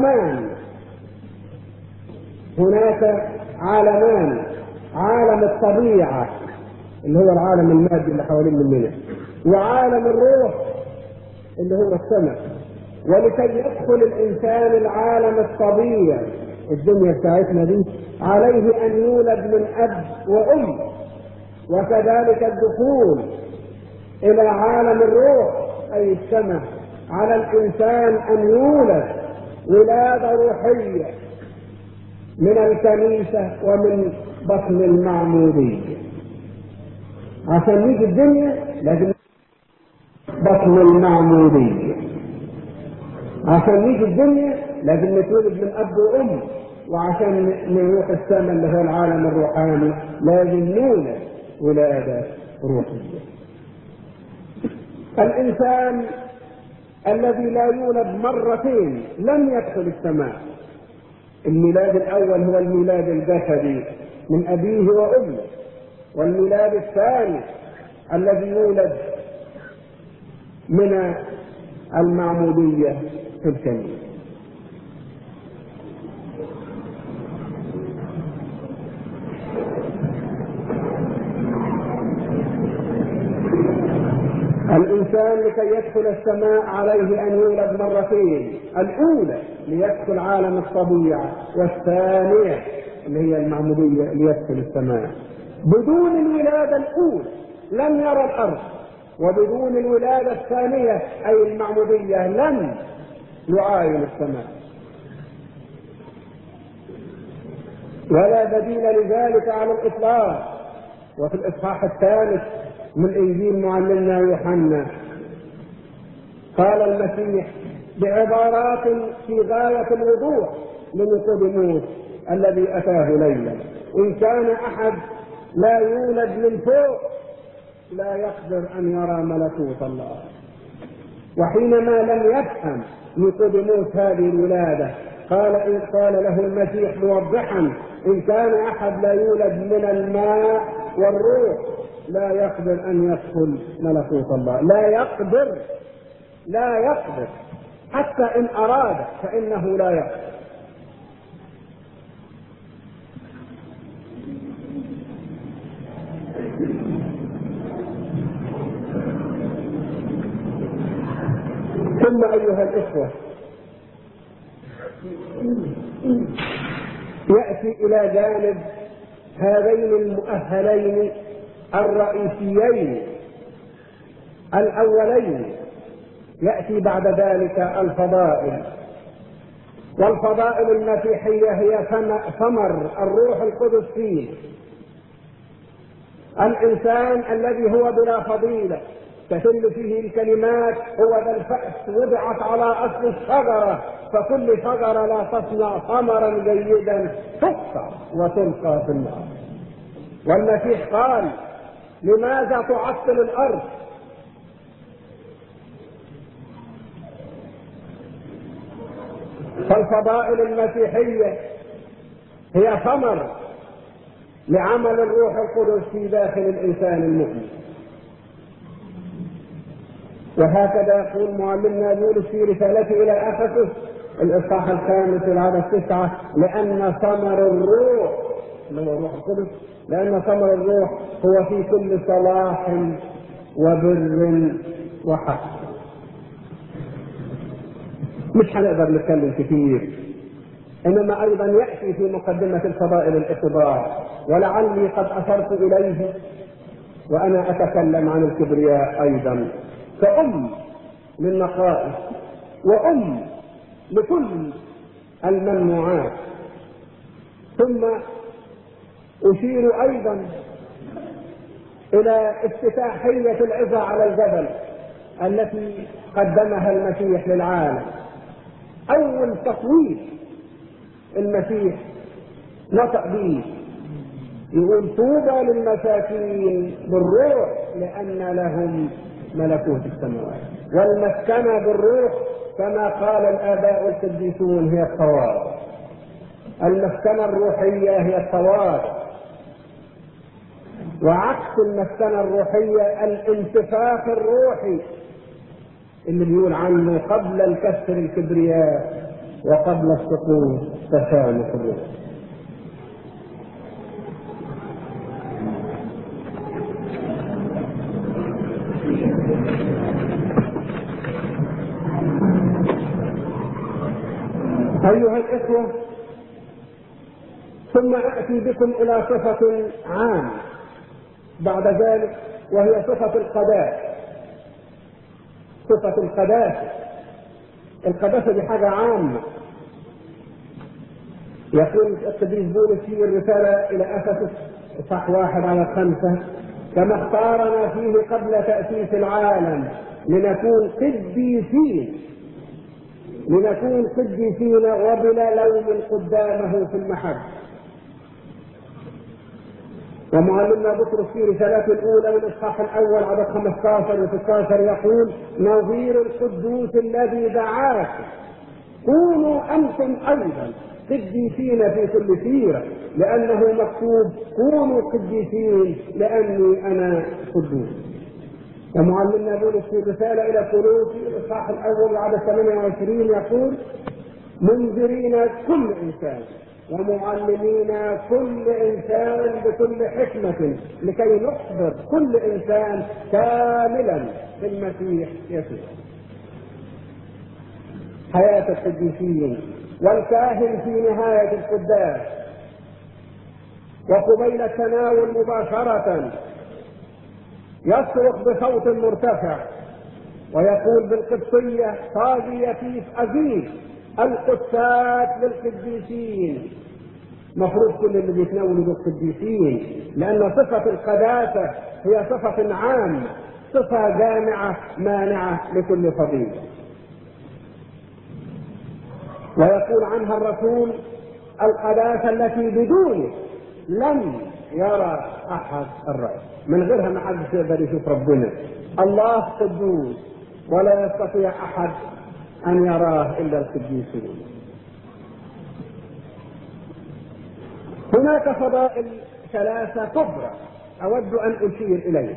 A: عالمان، عالم الطبيعة اللي هو العالم المادي اللي حوالين مننا، وعالم الروح اللي هو السماء. ولكي يدخل الإنسان العالم الطبيعي الدنيا بتاعتنا دي عليه أن يولد من أب وأم، وكذلك الدخول إلى عالم الروح أي السماء على الإنسان أن يولد ولادة روحية من الكنيسة ومن بطن المعمودية. عشان نيجي الدنيا لازم بطن المعمودية، عشان نيجي الدنيا لازم نتولد من أب وأم، وعشان نروح السماء اللي هو العالم الروحاني لازم نولد ولادة روحية. الإنسان الذي لا يولد مرتين لم يدخل السماء. الميلاد الأول هو الميلاد الجسدي من أبيه وأمه، والميلاد الثاني الذي يولد من المعمودية في الكنيسة. الإنسان لكي يدخل السماء عليه أن يولد مرتين، الأولى ليدخل عالم الطبيعة، والثانية اللي هي المعمودية ليدخل السماء. بدون الولادة الأولى لم يرى الأرض، وبدون الولادة الثانية أي المعمودية لم يعاين السماء. ولا بديل لذلك على الإطلاق. وفي الإصحاح الثالث من إنجيل معلمنا يوحنا قال المسيح بعبارات في غاية الوضوح لنيقوديموس الذي أتاه ليلا: إن كان أحد لا يولد من فوق لا يقدر أن يرى ملكوت الله. وحينما لم يفهم نيقوديموس هذه الولادة قال له المسيح موضحا: إن كان أحد لا يولد من الماء والروح لا يقدر أن يدخل ملكوت الله. لا يقدر حتى إن أراد فإنه لا يقدر. ثم أيها الإخوة يأتي إلى جانب هذين المؤهلين الرئيسيين الأولين يأتي بعد ذلك الفضائل. والفضائل المسيحية هي ثمر الروح القدس فيه. الإنسان الذي هو بلا فضيلة تتل فيه الكلمات هو ذا الفأس وضعت على أصل الشجرة، فكل شجرة لا تصنع ثمرا جيدا تقطع وتلقى في النار. والمسيح قال: لماذا تعطل الأرض؟ فالفضائل المسيحية هي ثمر لعمل الروح القدس في داخل الإنسان المؤمن. وهكذا يقول معلمنا بولس في رسالته إلى أفسس الإصحاح 5 والعدد 9: لأن ثمر الروح اللي هو الروح القدس، لأن ثمر الروح هو في كل صلاح وبر وحق. مش هنقدر نتكلم كثير، إنما أيضا يأتي في مقدمة الفضائل الاتباع، ولعلي قد أشرت إليه وأنا أتكلم عن الكبرياء أيضا كأم للنقائص وأم لكل الممنوعات. ثم أشير أيضا إلى افتتاحية العظة على الجبل التي قدمها المسيح للعالم. أول تصوير المسيح نطق به يقول طوبى للمساكين بالروح لأن لهم ملكوت السماوات. والمسكنة بالروح كما قال الآباء القديسون هي التواضع. المسكنة الروحية هي التواضع، وعكس المسكنة الروحية الانتفاخ الروحي اللي بيقول عنه قبل الكسر الكبرياء وقبل السقوط تسامح الروح. أيها الإخوة، ثم أتي بكم إلى صفة عامة بعد ذلك، وهي صفة القداسة. صفة القداسة، القداسة دي حاجة عامة. يقول القديس بولس في الرسالة إلى أفسس إصحاح 1:5: كما اختارنا فيه قبل تأسيس العالم لنكون قديسين وبلا لوم قدامه في المحبة. ومعلمنا بطرس في رسالته الأولى من الإصحاح الأول عدد 15 و16 يقول: نظير القدوس الذي دعاكم كونوا أنتم أيضا قديسين في كل سيرة، لأنه مكتوب: كونوا قديسين لأني أنا قدوس. ومعلمنا بولس في الرسالة إلى كولوسي الإصحاح الأول عدد 28 يقول: منذرين كل إنسان ومعلمين كل إنسان بكل حكمة لكي نحضر كل إنسان كاملا في المسيح يسوع. حياة القديسين. والكاهن في نهاية القداس وقبيل التناول مباشرة يصرخ بصوت مرتفع ويقول بالقدسية: طاغي يتيف أزيد القدسات للقديسين. مفروض كل اللي بيتناولوا بالقديسين، لأن صفة القداسة هي صفة عامة، صفة جامعة مانعة لكل فضيلة. ويقول عنها الرسول: القداسة التي بدونه لم يرى أحد الرأي. من غيرها ما حدش يقدر يشوف ربنا. الله قدوس ولا يستطيع أحد أن يراه إلا القديسون. هناك فضائل ثلاثة كبرى أود أن أشير إليها.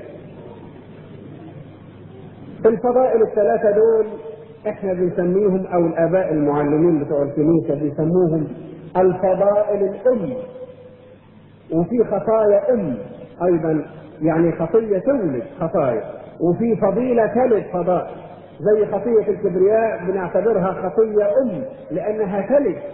A: الفضائل الثلاثة دول احنا بنسميهم، أو الآباء المعلمين بتوع الكنيسة بيسموهم الفضائل الأم. وفي خطايا أم أيضا، يعني خطية تولد خطايا، وفي فضيلة تلد فضائل. زي خطية الكبرياء بنعتبرها خطية أم لأنها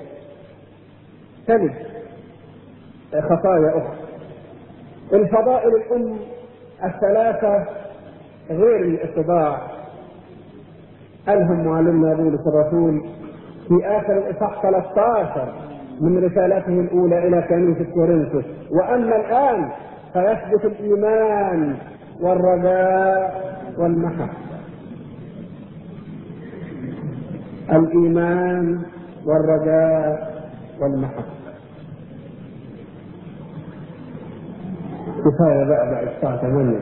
A: تلد خطايا أخرى. الفضائل الأم الثلاثة غير الاتباع قالهم معلمنا بولس الرسول في آخر الإصحاح 13 من رسالته الأولى إلى كنيسة كورنثوس: وأما الآن فيثبت الإيمان والرجاء والمحبة. الإيمان والرجاء والمحبة. كفاية بقى الساعة 8.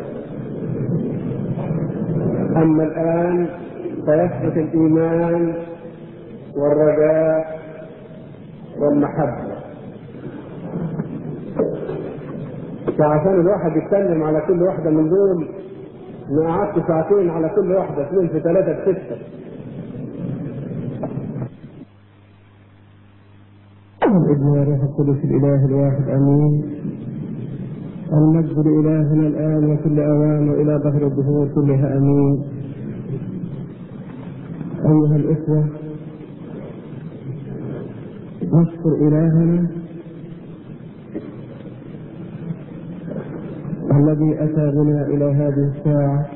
A: أما الآن فيثبت الإيمان والرجاء والمحبة. عشان الواحد يتكلم على كل واحدة من دول أنا قعدت ساعتين على كل واحدة، 2 في 3 في 6. الابن والروح القدس الإله الواحد آمين. المجد لإلهنا الآن وكل أوان وإلى ظهر الدهور كلها آمين. أيها الإخوة، نشكر إلهنا الذي أتى بنا إلى هذه الساعة.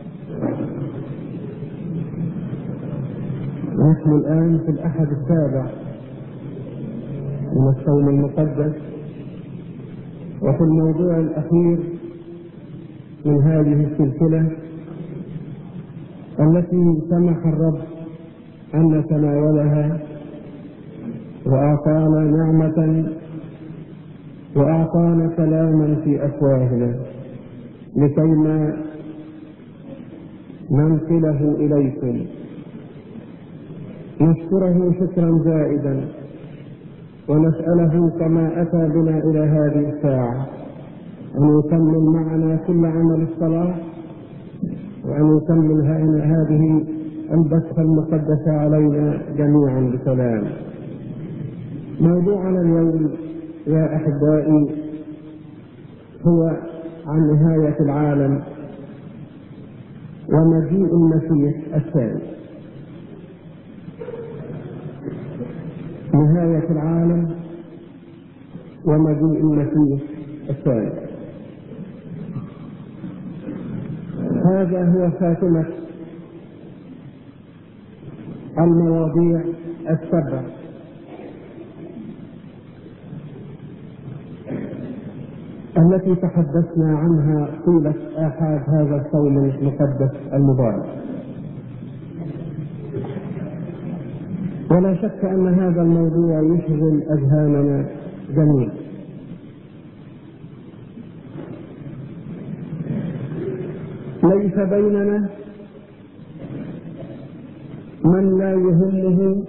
A: نحن الآن في الأحد السابع من الصوم المقدس، وفي الموضوع الأخير من هذه السلسلة التي سمح الرب أن نتناولها، وأعطانا نعمة وأعطانا كلاما في أفواهنا لكيما ننقله إليكم. نشكره شكرا زائدا ونسأله كما أتى بنا إلى هذه الساعة أن يكمل معنا كل عمل الصلاة، وأن يكمل هذه البث المقدسة علينا جميعا بسلام. موضوعنا اليوم يا أحبائي هو عن نهاية العالم ومجيء المسيح الثاني. نهاية العالم ومجيء المسيح الثاني، هذا هو خاتمة المواضيع السبع التي تحدثنا عنها طيلة آحاد هذا الصوم المقدس المبارك. ولا شك أن هذا الموضوع يشغل أذهاننا جميعا. ليس بيننا من لا يهمه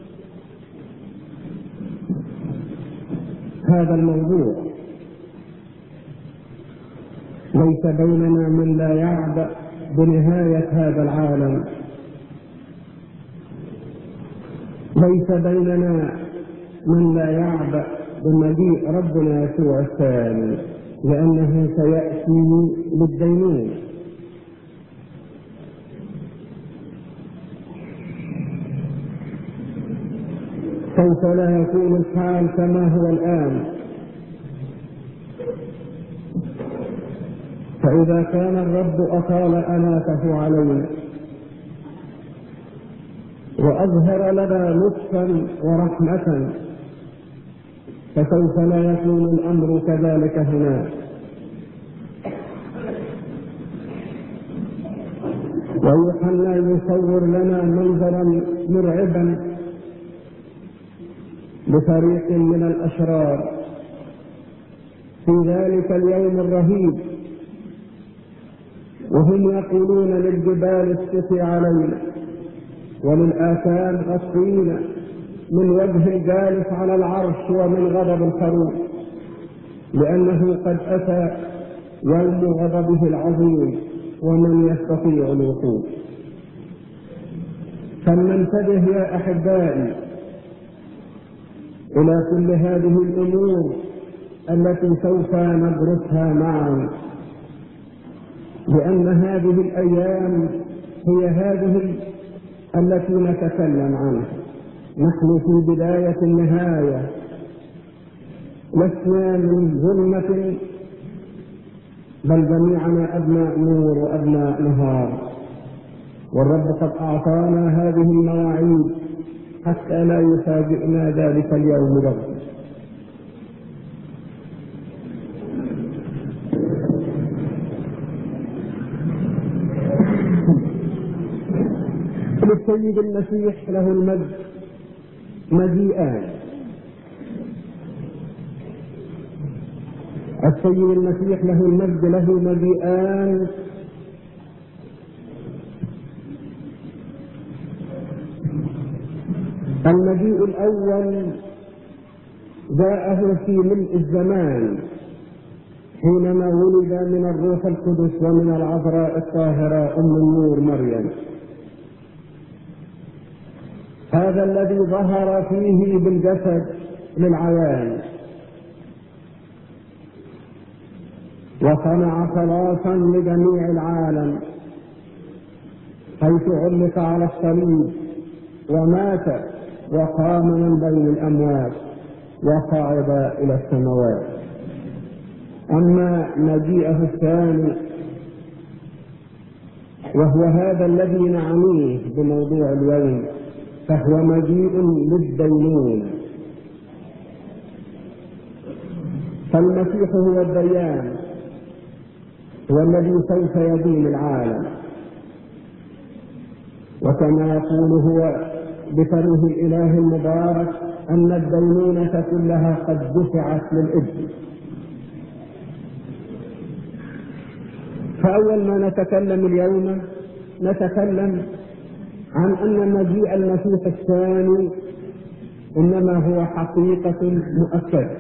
A: هذا الموضوع، ليس بيننا من لا يعبأ بنهاية هذا العالم، ليس بيننا من لا يعبأ بمجيء ربنا يسوع الثاني، لأنه سيأتي للدينونة. سوف لا يكون الحال كما هو الآن. فإذا كان الرب أطال أناته علينا وأظهر لنا لطفا ورحمة، فسوف لا يكون الأمر كذلك هناك. ويوحنا يصور لنا منظرا مرعبا بفريق من الأشرار في ذلك اليوم الرهيب، وهم يقولون للجبال اسقطي علينا وللآثام غطينا من وجه الجالس على العرش ومن غضب الخروف، لأنه قد أتى يوم غضبه العظيم ومن يستطيع الوقوف. فلننتبه يا أحبائي إلى كل هذه الأمور التي سوف ندرسها معا، لأن هذه الأيام هي هذه التي نتكلم عنها. نحن في بداية النهاية، لسنا من ظلمة، بل جميعنا أبناء نور وأبناء نهار، والرب قد أعطانا هذه المواعيد حتى لا يفاجئنا ذلك اليوم بغتة. للسيد المسيح له المجد مجيئان. السيد المسيح له المجد له مجيئان. المجيء الأول جاءه في ملء الزمان حينما ولد من الروح القدس ومن العذراء الطاهرة أم النور مريم. هذا الذي ظهر فيه بالجسد للعيان وصنع خلاصا لجميع العالم، حيث علق على الصليب ومات وقام من بين الأموات وصعد إلى السماوات. أما مجيئه الثاني وهو هذا الذي نعنيه بموضوع اليوم، فهو مجيء للدينون. فالمسيح هو الديان، هو الذي سوف يدين العالم، وكما يقول هو بفمه الإله المبارك أن الدينونة كلها قد دفعت للإبن. فأول ما نتكلم اليوم نتكلم عن أن مجيء المسيح الثاني إنما هو حقيقة مؤكدة.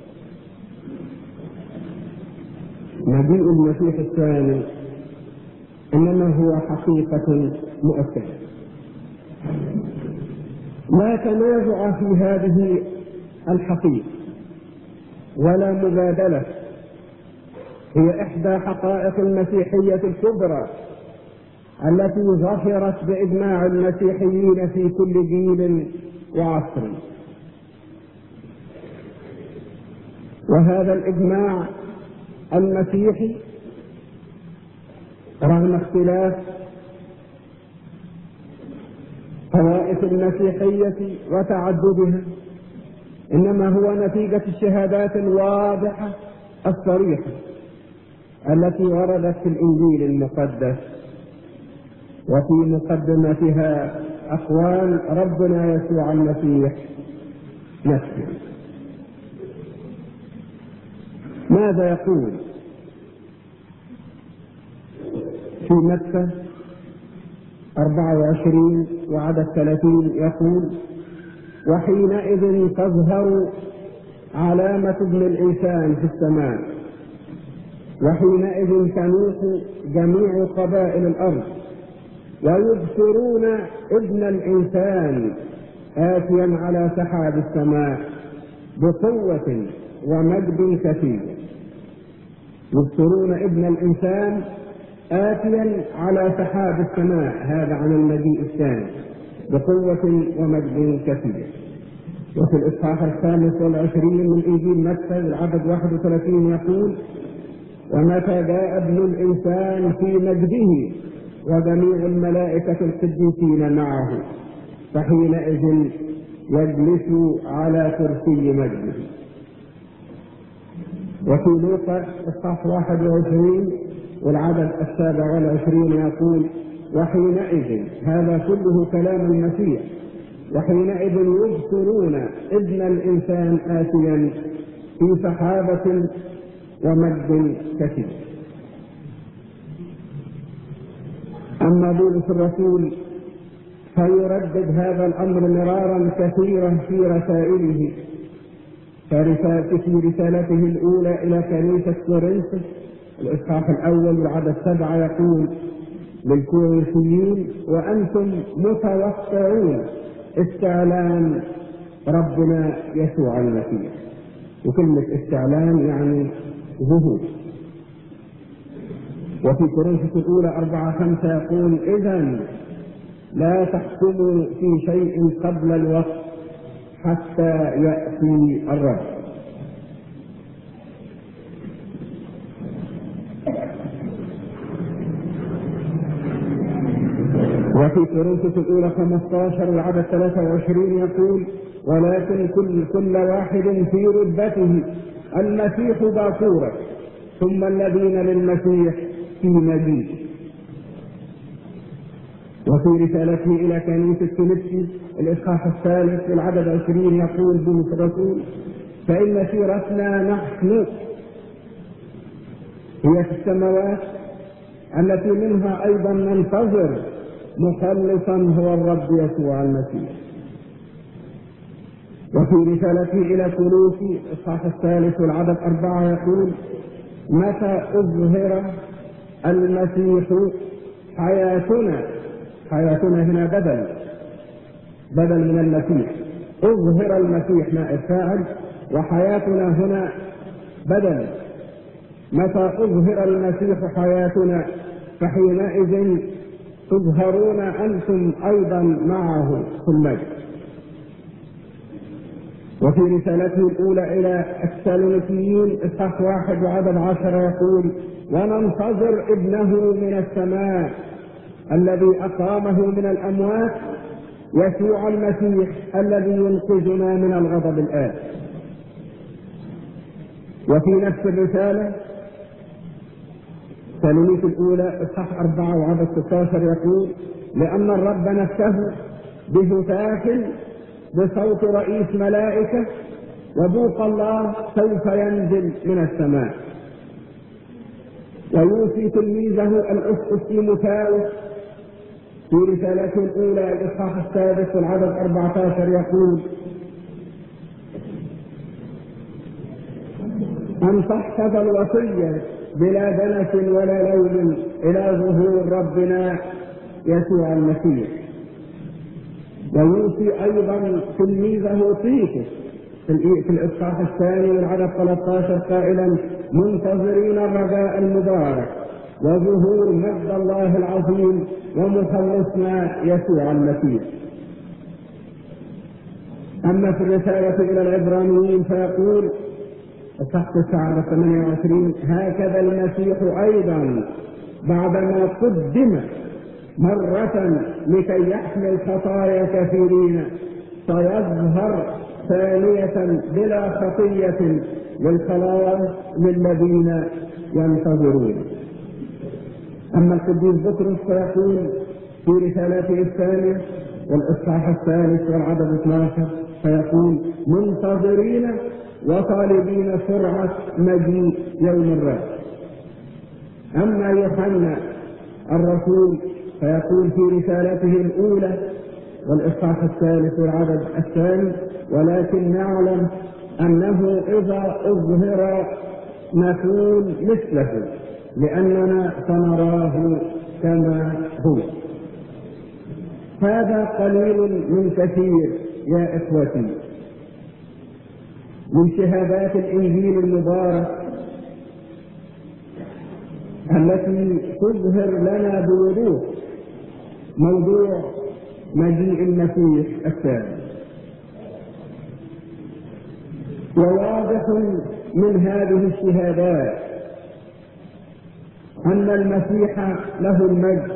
A: مجيء المسيح الثاني إنما هو حقيقة مؤكدة، لا تنازع في هذه الحقيقة ولا مجادلة. هي إحدى حقائق المسيحية الكبرى التي ظهرت بإجماع المسيحيين في كل جيل وعصر، وهذا الإجماع المسيحي رغم اختلاف طوائف المسيحية وتعددها إنما هو نتيجة الشهادات الواضحة الصريحة التي وردت في الإنجيل المقدس، وفي مقدمتها أقوال ربنا يسوع المسيح نفسه. ماذا يقول في متى 24 وعدد 30؟ يقول: وحينئذ تظهر علامة ابن الإنسان في السماء، وحينئذ تنوح جميع قبائل الأرض ويبصرون ابن الإنسان آتيا على سحاب السماء بقوة ومجد كثير. يبصرون ابن الإنسان آتيا على سحاب السماء، هذا عن المجيء الثاني، بقوة ومجد كثير. وفي الإصحاح 25 من إنجيل متى العدد 31 يقول: ومتى جاء ابن الإنسان في مجده وجميع الملائكة القديسين معه فحينئذ يجلس على كرسي مجده. وفي لوقا إصحاح 21 والعدد 27 يقول: وحينئذ، هذا كله كلام المسيح، وحينئذ يبصرون ابن الإنسان آتيا في سحابة ومجد كثير. أما بولس الرسول فيردد هذا الأمر مرارا كثيرا في رسائله، في رسالته الأولى إلى كنيسة كورنثوس الإصحاح الأول والعدد 7 يقول للكورنثيين: وأنتم متوقعون استعلان ربنا يسوع المسيح. وكلمة استعلان يعني ظهور. وفي كورنثوس الأولى 4:5 يقول: إذن لا تحكموا في شيء قبل الوقت حتى يأتي الرب. وفي كورنثوس الأولى 15 والعدد 23 يقول: ولكن كل واحد في رتبته، المسيح باكورة ثم الذين للمسيح في مجيء. وفي رسالته إلى كنيسة فيليبي الإصحاح 3 والعدد 20 يقول بولس الرسول: فإن سيرتنا نحن هي في السماوات التي منها أيضا ننتظر مخلصا هو الرب يسوع المسيح. وفي رسالته إلى كولوسي الإصحاح 3 والعدد 4 يقول: متى أظهر المسيح حياتنا. حياتنا هنا بدل من المسيح. أظهر المسيح نائب فاعل، وحياتنا هنا بدل. متى أظهر المسيح حياتنا فحينئذ تظهرون أنتم أيضا معه في المجد. وفي رسالته الأولى إلى التسالونيكيين إصحاح 1 وعدد 10 يقول: وننتظر ابنه من السماء الذي أقامه من الأموات، يسوع المسيح الذي ينقذنا من الغضب الآتي. وفي نفس الرسالة تسالونيك الأولى إصحاح 4 وعدد 16 يقول: لأن الرب نفسه بهتاف بصوت رئيس ملائكة وبوق الله سوف ينزل من السماء. ويوصي تلميذه الأسقف تيموثاوس في رسالته الأولى الإصحاح 6 والعدد 14 يقول: أن تحفظ الوصية بلا دنس ولا لوم إلى ظهور ربنا يسوع المسيح. ويوصي أيضا تلميذه تيتوس في الإصحاح 2 والعدد 13 قائلا: منتظرين الرجاء المبارك وظهور مجد الله العظيم ومخلصنا يسوع المسيح. أما في الرسالة إلى العبرانيين فيقول تحت الساعة 28: هكذا المسيح أيضا بعدما قدم مرة لكي يحمل خطايا كثيرين سيظهر ثانية بلا خطية للخلاص للذين ينتظرون. أما القديس بطرس فيقول في رسالته الثانية والإصحاح 3 والعدد 12 فيقول: منتظرين وطالبين سرعة مجيء يوم الرب. أما يوحنا الرسول فيقول في رسالته الأولى والإصحاح 3 والعدد 2: ولكن نعلم أنه إذا أظهر نكون مثله لأننا سنراه كما هو. هذا قليل من كثير يا إخوتي من شهادات الإنجيل المبارك التي تظهر لنا بوضوح موضوع مجيء المسيح الثاني. وواضح من هذه الشهادات أن المسيح له المجد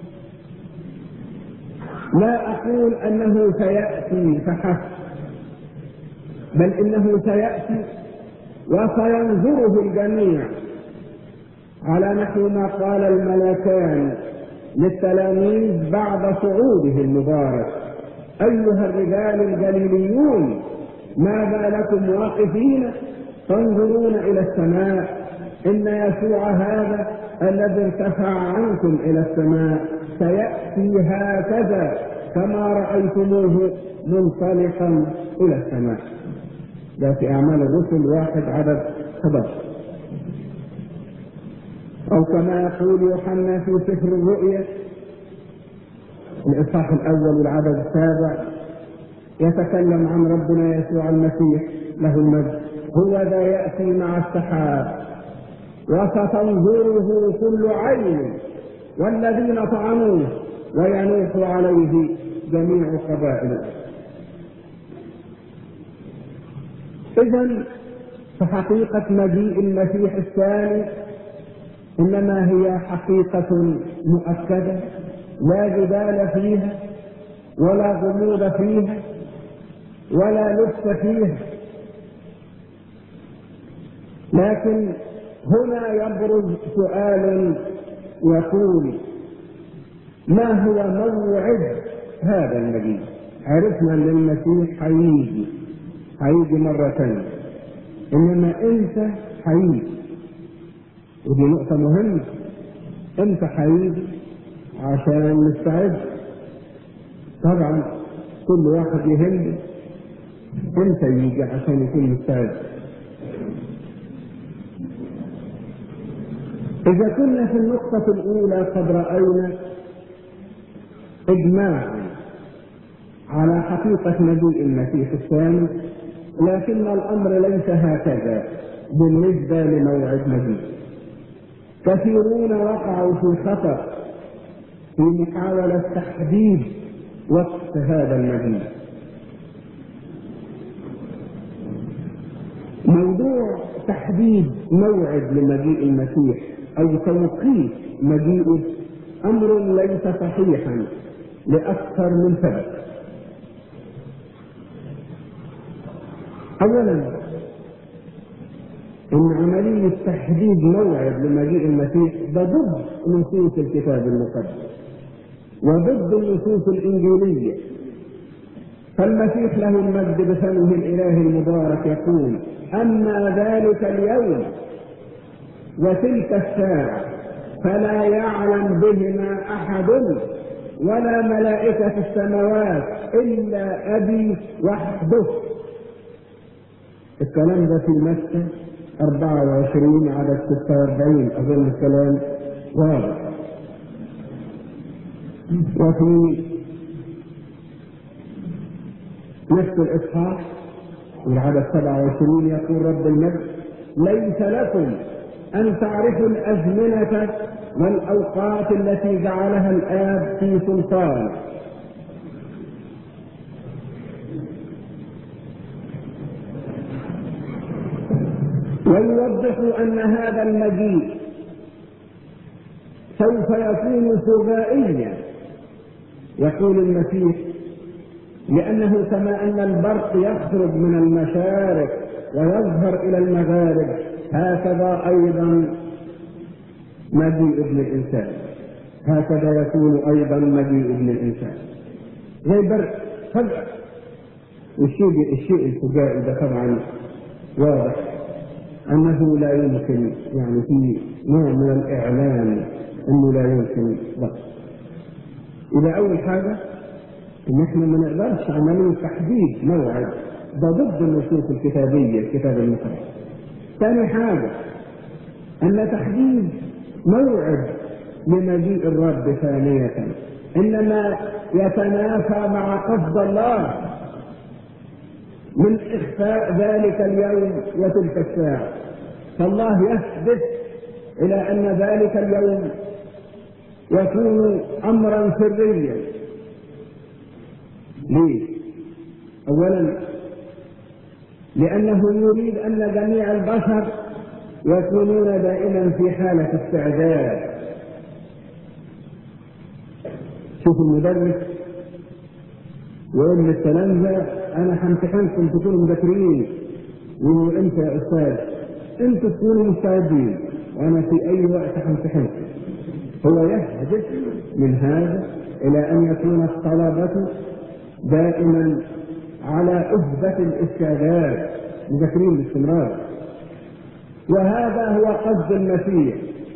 A: لا أقول أنه سيأتي فحسب، بل إنه سيأتي وسينظره الجميع على نحو ما قال الملكان للتلاميذ بعد صعوده المبارك: أيها الرجال الجليليون ماذا لكم واقفين تنظرون إلى السماء؟ إن يسوع هذا الذي ارتفع عنكم إلى السماء سيأتي هكذا كما رأيتموه منطلقا إلى السماء. ده في أعمال الرسل 1 عدد 11. أو كما يقول يوحنا في سفر الرؤيا الإصحاح 1 والعدد 7 يتكلم عن ربنا يسوع المسيح له المجد: هو ذا يأتي مع السحاب وستنظره كل عين والذين طعنوه وينوح عليه جميع قبائله. إذن فحقيقة مجيء المسيح الثاني إنما هي حقيقة مؤكدة لا جدال فيها ولا غموض فيها ولا لبس فيها. لكن هنا يبرز سؤال يقول: ما هو موعد هذا المجيء؟ عرفنا أن المسيح هيجي مرة ثانية، إنما إمتى هيجي؟ ودي نقطة مهمة. إمتى هيجي عشان نستعد؟ طبعا كل واحد يهم إمتى يجي عشان يكون مستعد. إذا كنا في النقطة الأولى قد رأينا إجماع على حقيقة مجيء المسيح الثاني، لكن الأمر ليس هكذا بالنسبة لموعد مجيء. كثيرون وقعوا في خطأ في محاولة تحديد وقت هذا المجيء. موضوع تحديد موعد لمجيء المسيح أو توقيت مجيئه أمر ليس صحيحا لأكثر من سبب. أولا، إن عملية تحديد موعد لمجيء المسيح ده ضد نصوص الكتاب المقدس وضد النصوص الإنجيلية. فالمسيح له المجد بفمه الإله المبارك يقول: أما ذلك اليوم وتلك الساعة فلا يعلم بهما أحد ولا ملائكة السماوات إلا أبي وحده. الكلام ده في متى 24 عدد 46. أظن الكلام واضح. وفي نفس الإصحاح والعدد 27 يقول رب المجد: ليس لكم أن تعرفوا الأزمنة والأوقات التي جعلها الآب في سلطان. ويوضح أن هذا المجيء سوف يكون ثنائيا. يقول المسيح: لأنه كما أن البرق يخرج من المشارق ويظهر إلى المغارب هكذا أيضا مجيء ابن الإنسان. هكذا يكون أيضا مجيء ابن الإنسان. زي برق فجأة. الشيء الفجائي ده طبعا واضح أنه لا يمكن، يعني في نوع من الإعلان أنه لا يمكن ضبط. إلى أول حاجة إن إحنا ما نقدرش عملية تحديد موعد، ده ضد النصوص الكتابية الكتاب المقدس. ثاني حاجة أن تحديد موعد لمجيء الرب ثانية إنما يتنافى مع قصد الله من إخفاء ذلك اليوم وتلك الساعة. فالله يثبت إلى أن ذلك اليوم يكون أمرا سريا. ليه؟ أولا لأنه يريد أن جميع البشر يكونون دائما في حالة استعداد. شوف المدرس يقول للتلامذة: أنا همتحنكم تكونوا مذاكرين. يقول: أنت يا أستاذ أنتوا تكونوا مستعدين وأنا في أي وقت همتحنكم. هو يهدف من هذا إلى أن يكون الطلبة دائما على أهبة الاستعداد مذاكرين باستمرار. وهذا هو قصد المسيح.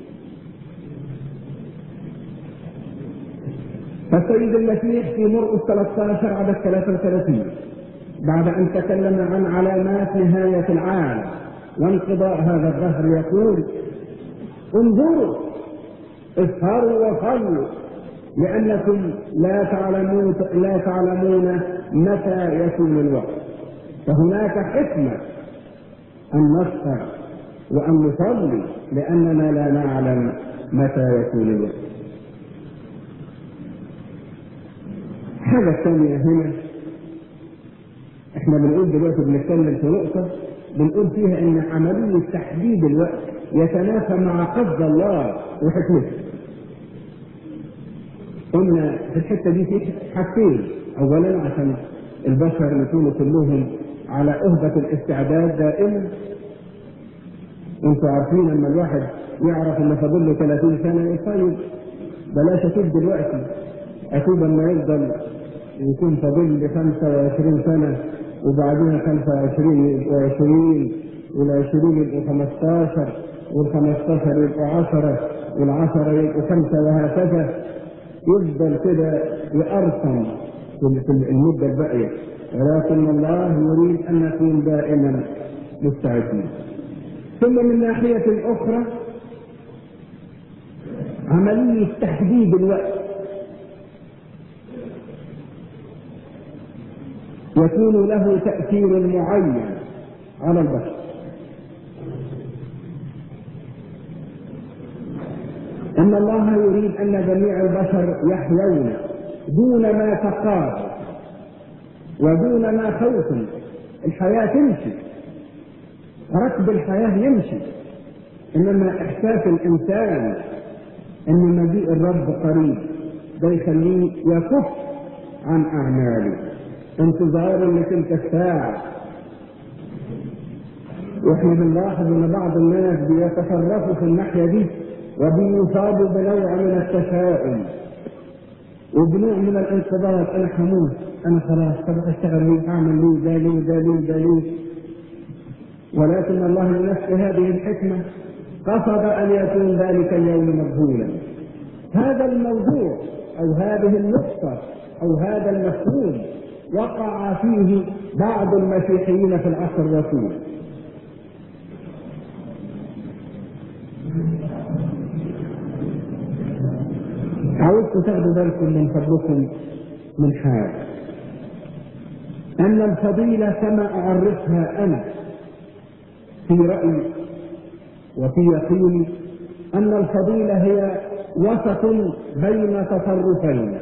A: فالسيد المسيح في مرقس 13 عدد 33 بعد أن تكلم عن علامات نهاية العالم وانقضاء هذا الدهر يقول: انظروا اسهروا وصلوا لأنكم لا تعلمون متى يكون الوقت. فهناك حكمة أن نسهر وأن نصلي لأننا لا نعلم متى يكون الوقت. حاجة ثانية هنا، احنا بنقول دلوقتي بنتكلم في نقطة بنقول فيها ان عملية تحديد الوقت يتنافى مع قصد الله وحكمته. قلنا في الحتة دي في حاجتين. اولا عشان البشر يكونوا كلهم على أهبة الاستعداد دائما. انتوا عارفين لما الواحد يعرف ان فاضل له 30 سنة يقول: بلاش اتوب دلوقتي، اتوب لما يفضل يكون فاضل لي 25 سنة وبعدين 25 يبقوا 20 وال20 يبقوا 15 وال15 يبقوا 10 وال10 يبقوا 5 وهكذا. يفضل كده يقرصن في المدة الباقية. ولكن الله يريد أن نكون دائما مستعدين. ثم من ناحية أخرى عملية تحديد الوقت يكون له تأثير معين على البشر. أن الله يريد أن جميع البشر يحيون دون ما تقاض ودون ما خوف. الحياة تمشي، ركب الحياة يمشي، إنما إحساس الإنسان أن مجيء الرب قريب ده يخليه يكف عن أعماله انتظارا لتلك الساعة. واحنا بنلاحظ ان بعض الناس بيتصرفوا في الناحية دي وبيصابوا بنوع من التشاؤم وبنوع من الانقباض. انا هموت، انا خلاص، طب اشتغل ليه، اعمل ليه، ده ليه ده ليه ده ليه. ولكن الله من نفس هذه الحكمة قصد ان يكون ذلك اليوم مجهولا. هذا الموضوع او هذه النقطة او هذا المفهوم وقع فيه بعض المسيحيين في العصر الرسول. عاوزكم تاخدوا بالكم من فضلكم من حاجة، أن الفضيلة كما أعرفها أنا في رأيي وفي يقيني أن الفضيلة هي وسط بين تصرفين،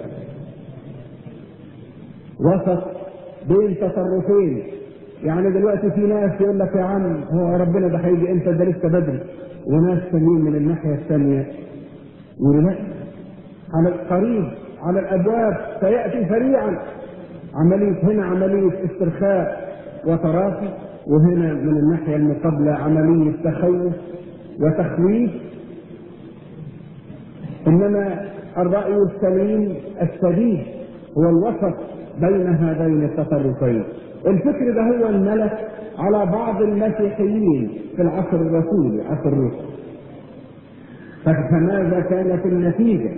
A: وسط بين تصرفين. يعني دلوقتي في ناس يقول لك يا عم هو ربنا ده هيجي امتى، ده لسه بدري، وناس ثانيين من الناحية الثانية يقولوا لا، على القريب على الابواب سياتي سريعا. عمليه هنا عمليه استرخاء وتراخي، وهنا من الناحيه المقابله عمليه تخوف وتخويف. انما الراي السليم السديد هو الوسط بين هذين التصرفين. الفكر ده هو الملك على بعض المسيحيين في العصر الرسولي، عصر الرسل. فماذا كانت النتيجه؟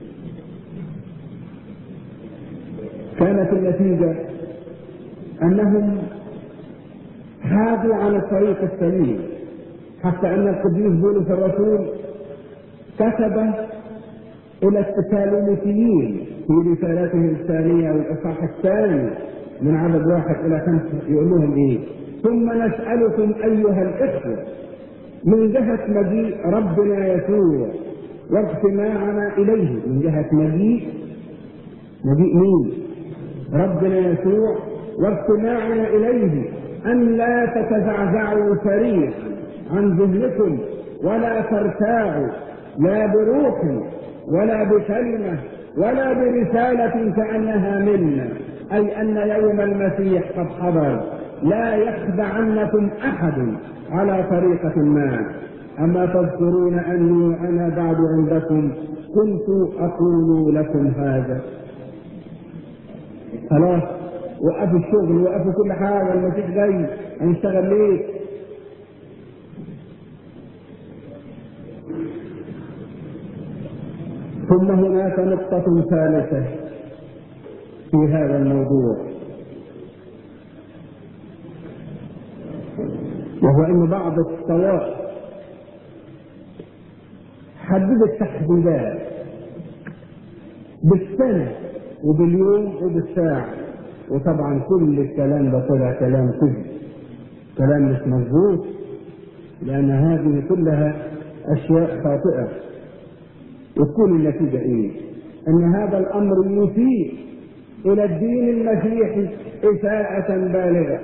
A: كانت النتيجة أنهم حادوا عن الطريق السليم، حتى أن القديس بولس الرسول كتب إلى التسالونيكيين في رسالته الثانية والإصحاح الثاني من عدد 1 إلى 5 يقول لهم إيه؟ ثم نسألكم أيها الإخوة من جهة مجيء ربنا يسوع واجتماعنا إليه. من جهة مجيء مين؟ ربنا يسوع واجتماعنا إليه، أن لا تتزعزعوا سريعا عن ذهنكم ولا ترتاعوا، لا بروح ولا بكلمة ولا برسالة كأنها منا، أي أن يوم المسيح قد حضر، لا يخدعنكم أحد على طريقة ما. أما تذكرون أني أنا بعد عندكم كنت أقول لكم هذا. خلاص وقفوا الشغل، وقفوا كل حاجة، المسيح جاي، هنشتغل ليه؟ ثم هناك نقطة ثالثة في هذا الموضوع، وهو أن بعض الطوائف حددت تحديدات بالسنة وباليوم وبالساعة، وطبعا كل الكلام ده طلع كلام كذب، كلام مش مظبوط، لأن هذه كلها أشياء خاطئة. وتكون النتيجة إيه؟ أن هذا الأمر يسيء إلى الدين المسيحي إساءة بالغة.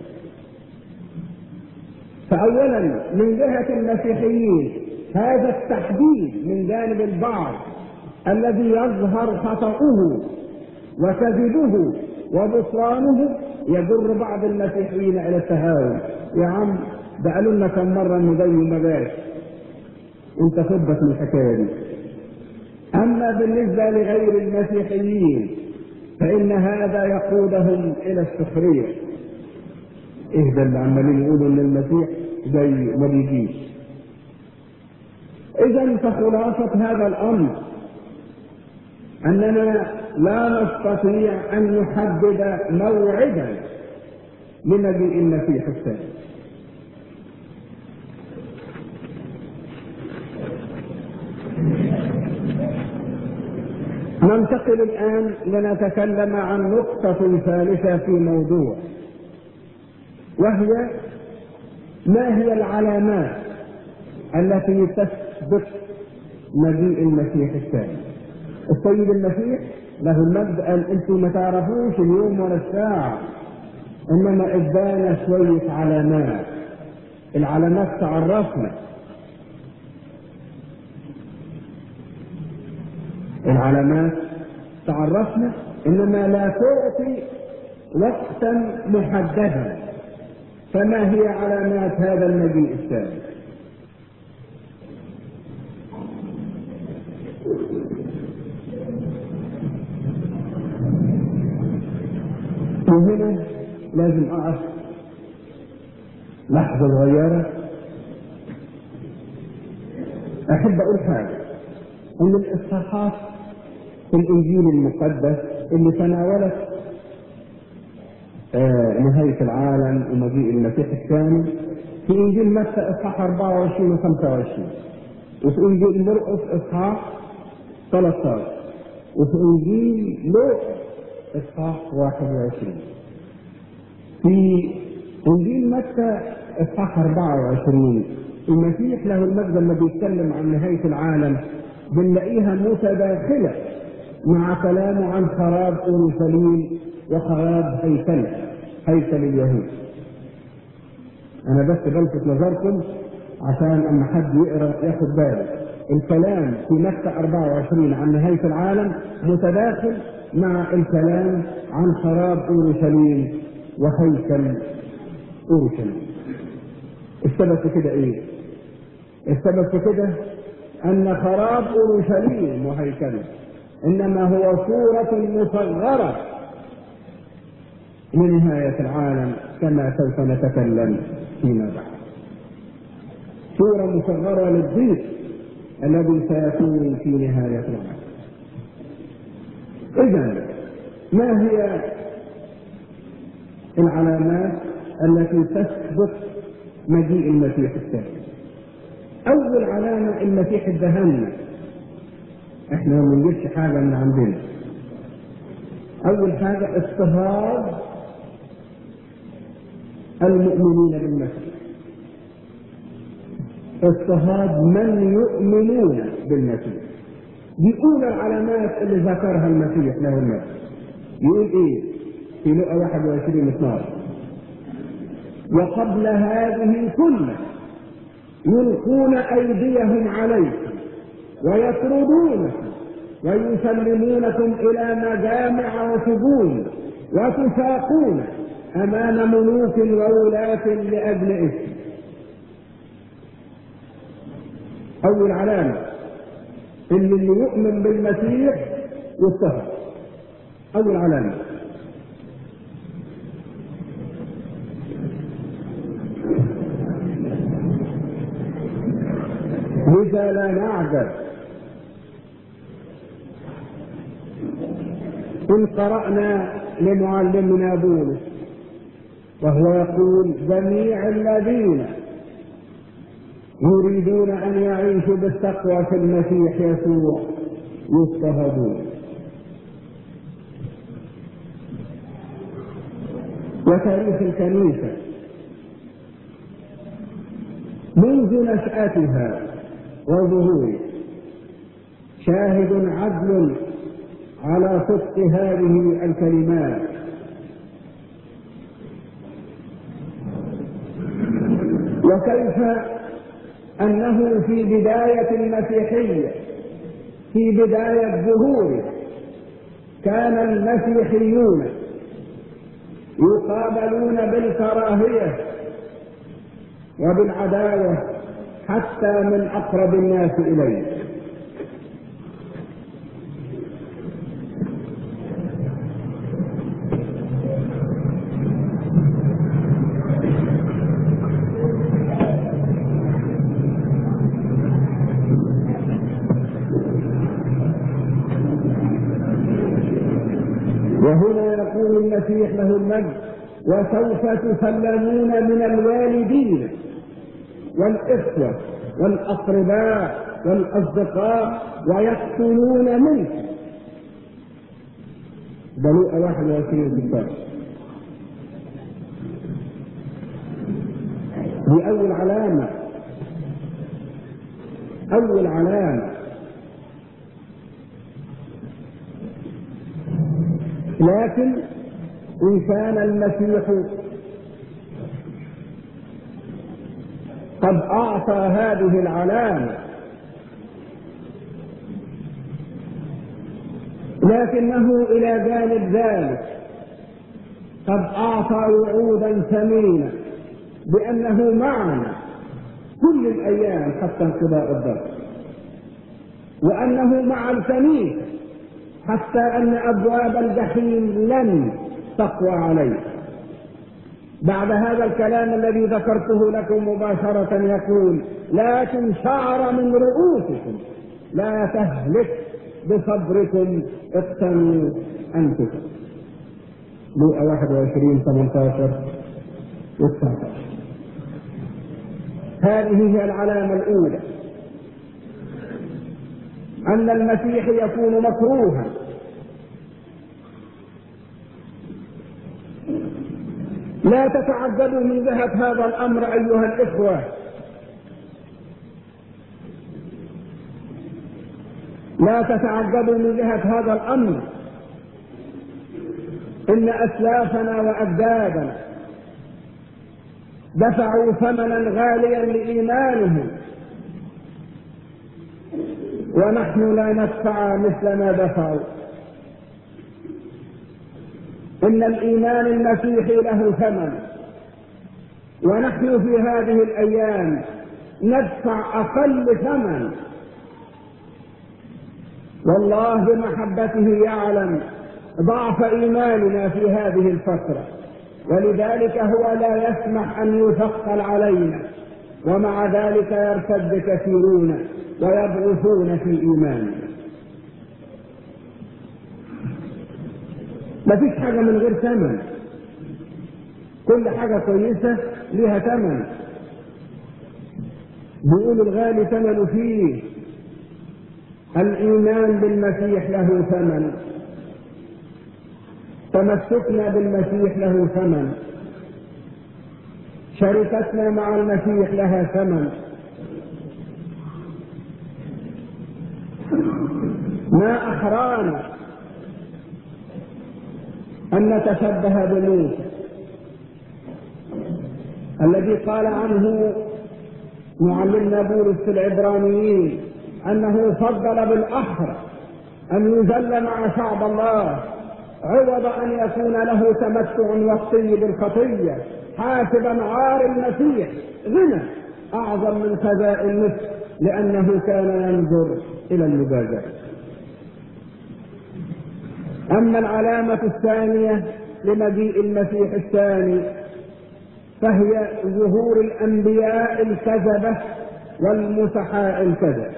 A: فأولا من جهة المسيحيين هذا التحديد من جانب البعض الذي يظهر خطأه وكذبه وبطلانه يجر بعض المسيحيين إلى التهاون. يا عم ده قالوا لنا كم مرة إنه جاي وما جاش، أنت خبك من الحكاية دي. أما بالنسبة لغير المسيحيين فإن هذا يقودهم إلى السخرية. إيه ده اللي عمالين يقولوا إن المسيح جاي ما بيجيش؟ إذن فخلاصة هذا الأمر أننا لا نستطيع أن نحدد موعدا لمجيء المسيح الثاني. ننتقل الآن لنتكلم عن نقطة ثالثة في موضوع، وهي ما هي العلامات التي تثبت مجيء المسيح الثاني. السيد المسيح له المجد قال انتم ما تعرفوش اليوم ولا الساعة، انما ادانا شوية علامات، العلامات تعرفنا، العلامات تعرفنا، انما لا تعطي وقتا محددا. فما هي علامات هذا المجيء الثاني؟ وهنا لازم اقف لحظة صغيرة. احب اقول حاجة، ان الاصحاحات في الانجيل المقدس اللي تناولت نهاية العالم ومجيء المسيح الثاني في انجيل متى اصحاح 24 و 25، وفي انجيل مرقس اصحاح 13، وفي انجيل لوقا اصحاح 21. في انجيل متى اصحاح 24 المسيح له المجد لما بيتكلم عن نهاية العالم بنلاقيها متداخلة مع كلامه عن خراب اورشليم وخراب هيكل اليهود. انا بس بلفت نظركم عشان اما حد يقرا ياخد باله، الكلام في متى 24 عن نهاية العالم متداخل مع الكلام عن خراب اورشليم وهيكل اورشليم. السبب في كده ايه؟ السبب في كده ان خراب اورشليم وهيكله انما هو صورة مصغرة لنهاية العالم كما سوف نتكلم فيما بعد. صورة مصغرة للضيق الذي سيكون في نهاية العالم. إذن ما هي العلامات التي تثبت مجيء المسيح الثاني؟ أول علامة المسيح ادهلنا، احنا ما بنجيبش حاجة من عندنا. أول حاجة اضطهاد المؤمنين بالمسيح، اضطهاد من يؤمنون بالمسيح. دي أولى العلامات اللي ذكرها المسيح له المجد. يقول إيه في لوقا 21:12؟ وقبل هذه كلها يلقون أيديهم عليكم ويطردونكم ويسلمونكم إلى مجامع وسجون وتساقون أمام ملوك وولاة لأجل اسم. أول علامة اللي يؤمن بالمسيح يضطهد. أول علامة. لذا لا نعجب إن قرأنا لمعلمنا بولس وهو يقول جميع الذين يريدون أن يعيشوا بالتقوى في المسيح يسوع يضطهدون. وتاريخ الكنيسة منذ نشأتها وظهورها شاهد عدل على صدق هذه الكلمات. وكيف أنه في بداية المسيحية، في بداية ظهوره، كان المسيحيون يقابلون بالكراهية وبالعداوة حتى من أقرب الناس إليه. وهنا يقول المسيح له المجد وسوف تسلمون من الوالدين والإخوة والأقرباء والأصدقاء ويقتلون منكم. ده لوقا 21:16. دي أول علامة، أول علامة لكن إن كان المسيح قد أعطى هذه العلامة، لكنه إلى جانب ذلك قد أعطى وعودا ثمينة بأنه معنا كل الأيام حتى انقضاء الدهر، وأنه مع الكنيسة حتى أن أبواب الجحيم لن تقوى عليه. بعد هذا الكلام الذي ذكرته لكم مباشرة يقول: لكن شعر من رؤوسكم لا تهلك بصبركم اقتنوا أنفسكم. لوقا 21:18-19. هذه هي العلامة الأولى، أن المسيح يكون مكروها. لا تتعجبوا من جهة هذا الأمر أيها الإخوة، لا تتعجبوا من جهة هذا الأمر. إن أسلافنا وأجدادنا دفعوا ثمنا غاليا لإيمانهم، ونحن لا ندفع مثل ما دفعوا. إن الإيمان المسيحي له ثمن، ونحن في هذه الأيام ندفع أقل ثمن، والله بمحبته يعلم ضعف إيماننا في هذه الفترة، ولذلك هو لا يسمح أن يثقل علينا، ومع ذلك يرتد كثيرون ويضعفون في إيماننا. ما فيش حاجة من غير ثمن، كل حاجة كويسة لها ثمن. بيقول الغالي ثمن فيه. الإيمان بالمسيح له ثمن، تمسكنا بالمسيح له ثمن، شركتنا مع المسيح لها ثمن. ما أحرانا أن نتشبه بموسى الذي قال عنه معلمنا بولس في العبرانيين أنه فضل بالأحرى أن يذل مع شعب الله عوض أن يكون له تمتع وقتي بالخطية، حاسبا عار المسيح غنى أعظم من خزائن مصر، لأنه كان ينظر إلى المجازات. أما العلامة الثانية لمجيء المسيح الثاني فهي ظهور الأنبياء الكذبة والمسحاء الكذب.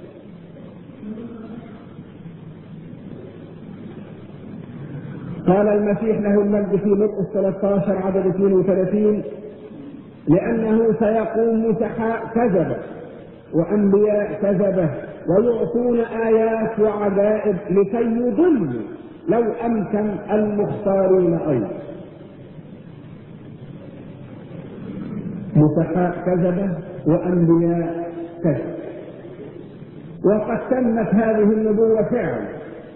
A: قال المسيح له المجد في مرقس 13:32: لأنه سيقوم مسحاء كذبة وأنبياء كذبة ويعطون آيات وعجائب لكي يضلوا لو أمكن المختارين أيضا. مسحاء كذبة وأنبياء كذبة، وقد تمت هذه النبوة فعلا،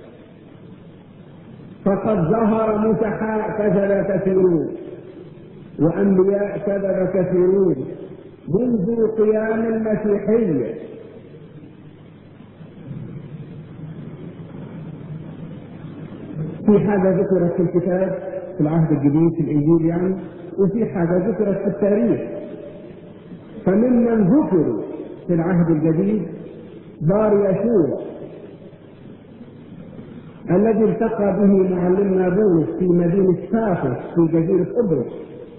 A: فقد ظهر مسحاء كذب كثيرون وأنبياء كذب كثيرون منذ قيام المسيحية. في حاجة ذكرت في الكتاب في العهد الجديد في الإنجيل يعني، وفي حاجة ذكرت في التاريخ. فممن ذكروا في العهد الجديد بار يشوع الذي التقى به معلمنا بولس في مدينة سافوس في جزيرة قبرص،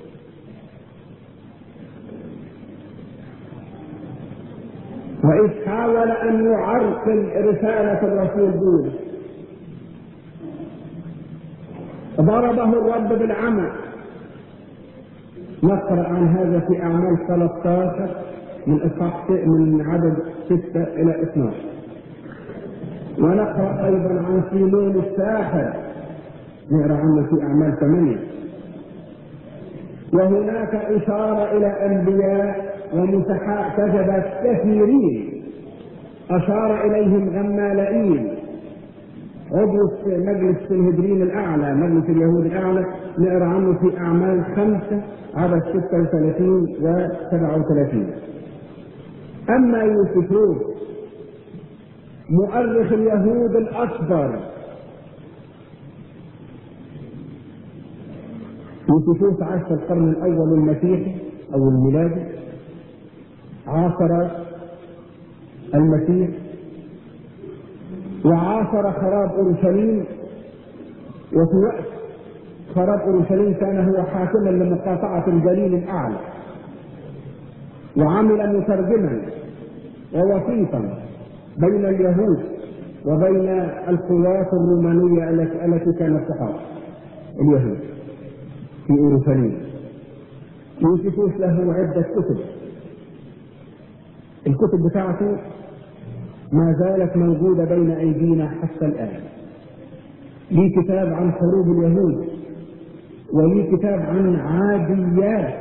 A: وإذ حاول أن يعرقل رسالة الرسول بولس ضربه الرب بالعمى. نقرأ عن هذا في أعمال 13 من عدد 6 إلى 12، ونقرأ أيضا عن سيمون الساحر نقرأ عنه في أعمال 8. وهناك إشارة إلى أنبياء ومسحاء كذبة كثيرين أشار إليهم غمالائيل عضو في مجلس السنهدرين الأعلى، مجلس اليهود الأعلى، نقرأ عنه في أعمال 5 عدد 36 و 37. أما يوسفوس مؤرخ اليهود الأكبر، يوسفوس عاش في القرن الأول المسيحي أو الميلادي، عاصر المسيح وعاصر خراب أورشليم، وفي وقت خراب أورشليم كان هو حاكما لمقاطعة الجليل الأعلى، وعمل مترجما ووسيطا بين اليهود وبين القوات الرومانية التي كانت تحارب اليهود في أورشليم. يوسفوس له عدة كتب، الكتب بتاعته ما زالت موجودة بين أيدينا حتى الآن. ليه كتاب عن حروب اليهود، وليه كتاب عن عاديات،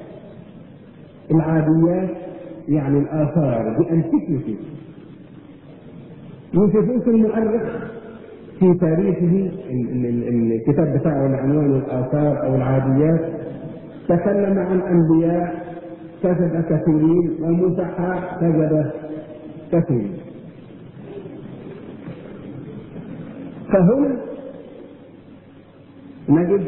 A: العاديات يعني الآثار، دي أنتيكيتي. يوسفوس المؤرخ في تاريخه الكتاب بتاعه العنوان الآثار أو العاديات تكلم عن أنبياء كذب كثيرين ومسحاء كذب كثيرين. فهنا نجد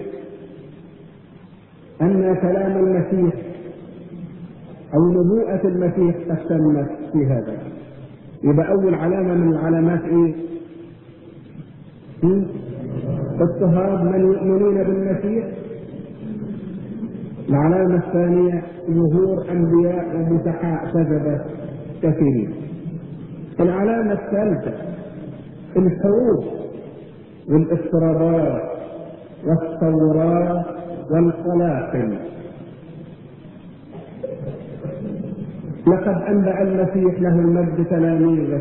A: أن كلام المسيح أو نبوءة المسيح قد تمت في هذا. يبقى أول علامة من العلامات إيه؟ اضطهاد من يؤمنون بالمسيح. العلامة الثانية ظهور أنبياء ومسحاء كذب كثيرين. العلامة الثالثة الحروب والاضطرابات والثورات والقلاقل. لقد أنبأ المسيح له المجد تلاميذه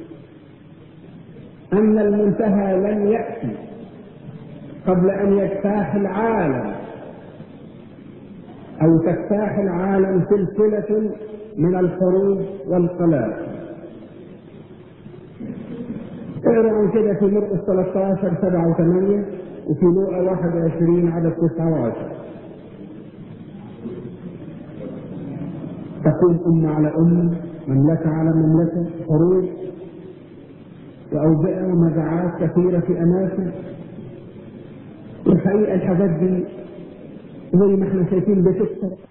A: أن المنتهى لن يأتي قبل أن يجتاح العالم أو تجتاح العالم سلسلة من الحروب والقلاقل. اقرأوا كده في مرقس 13 7 و8 وفي لوقا 21 عدد 9 و10. تقوم أمة على أمة، مملكة على مملكة، حروب وأوبئة ومجاعات كثيرة في أماكن. والحقيقة الحاجات دي زي ما احنا شايفين بتكثر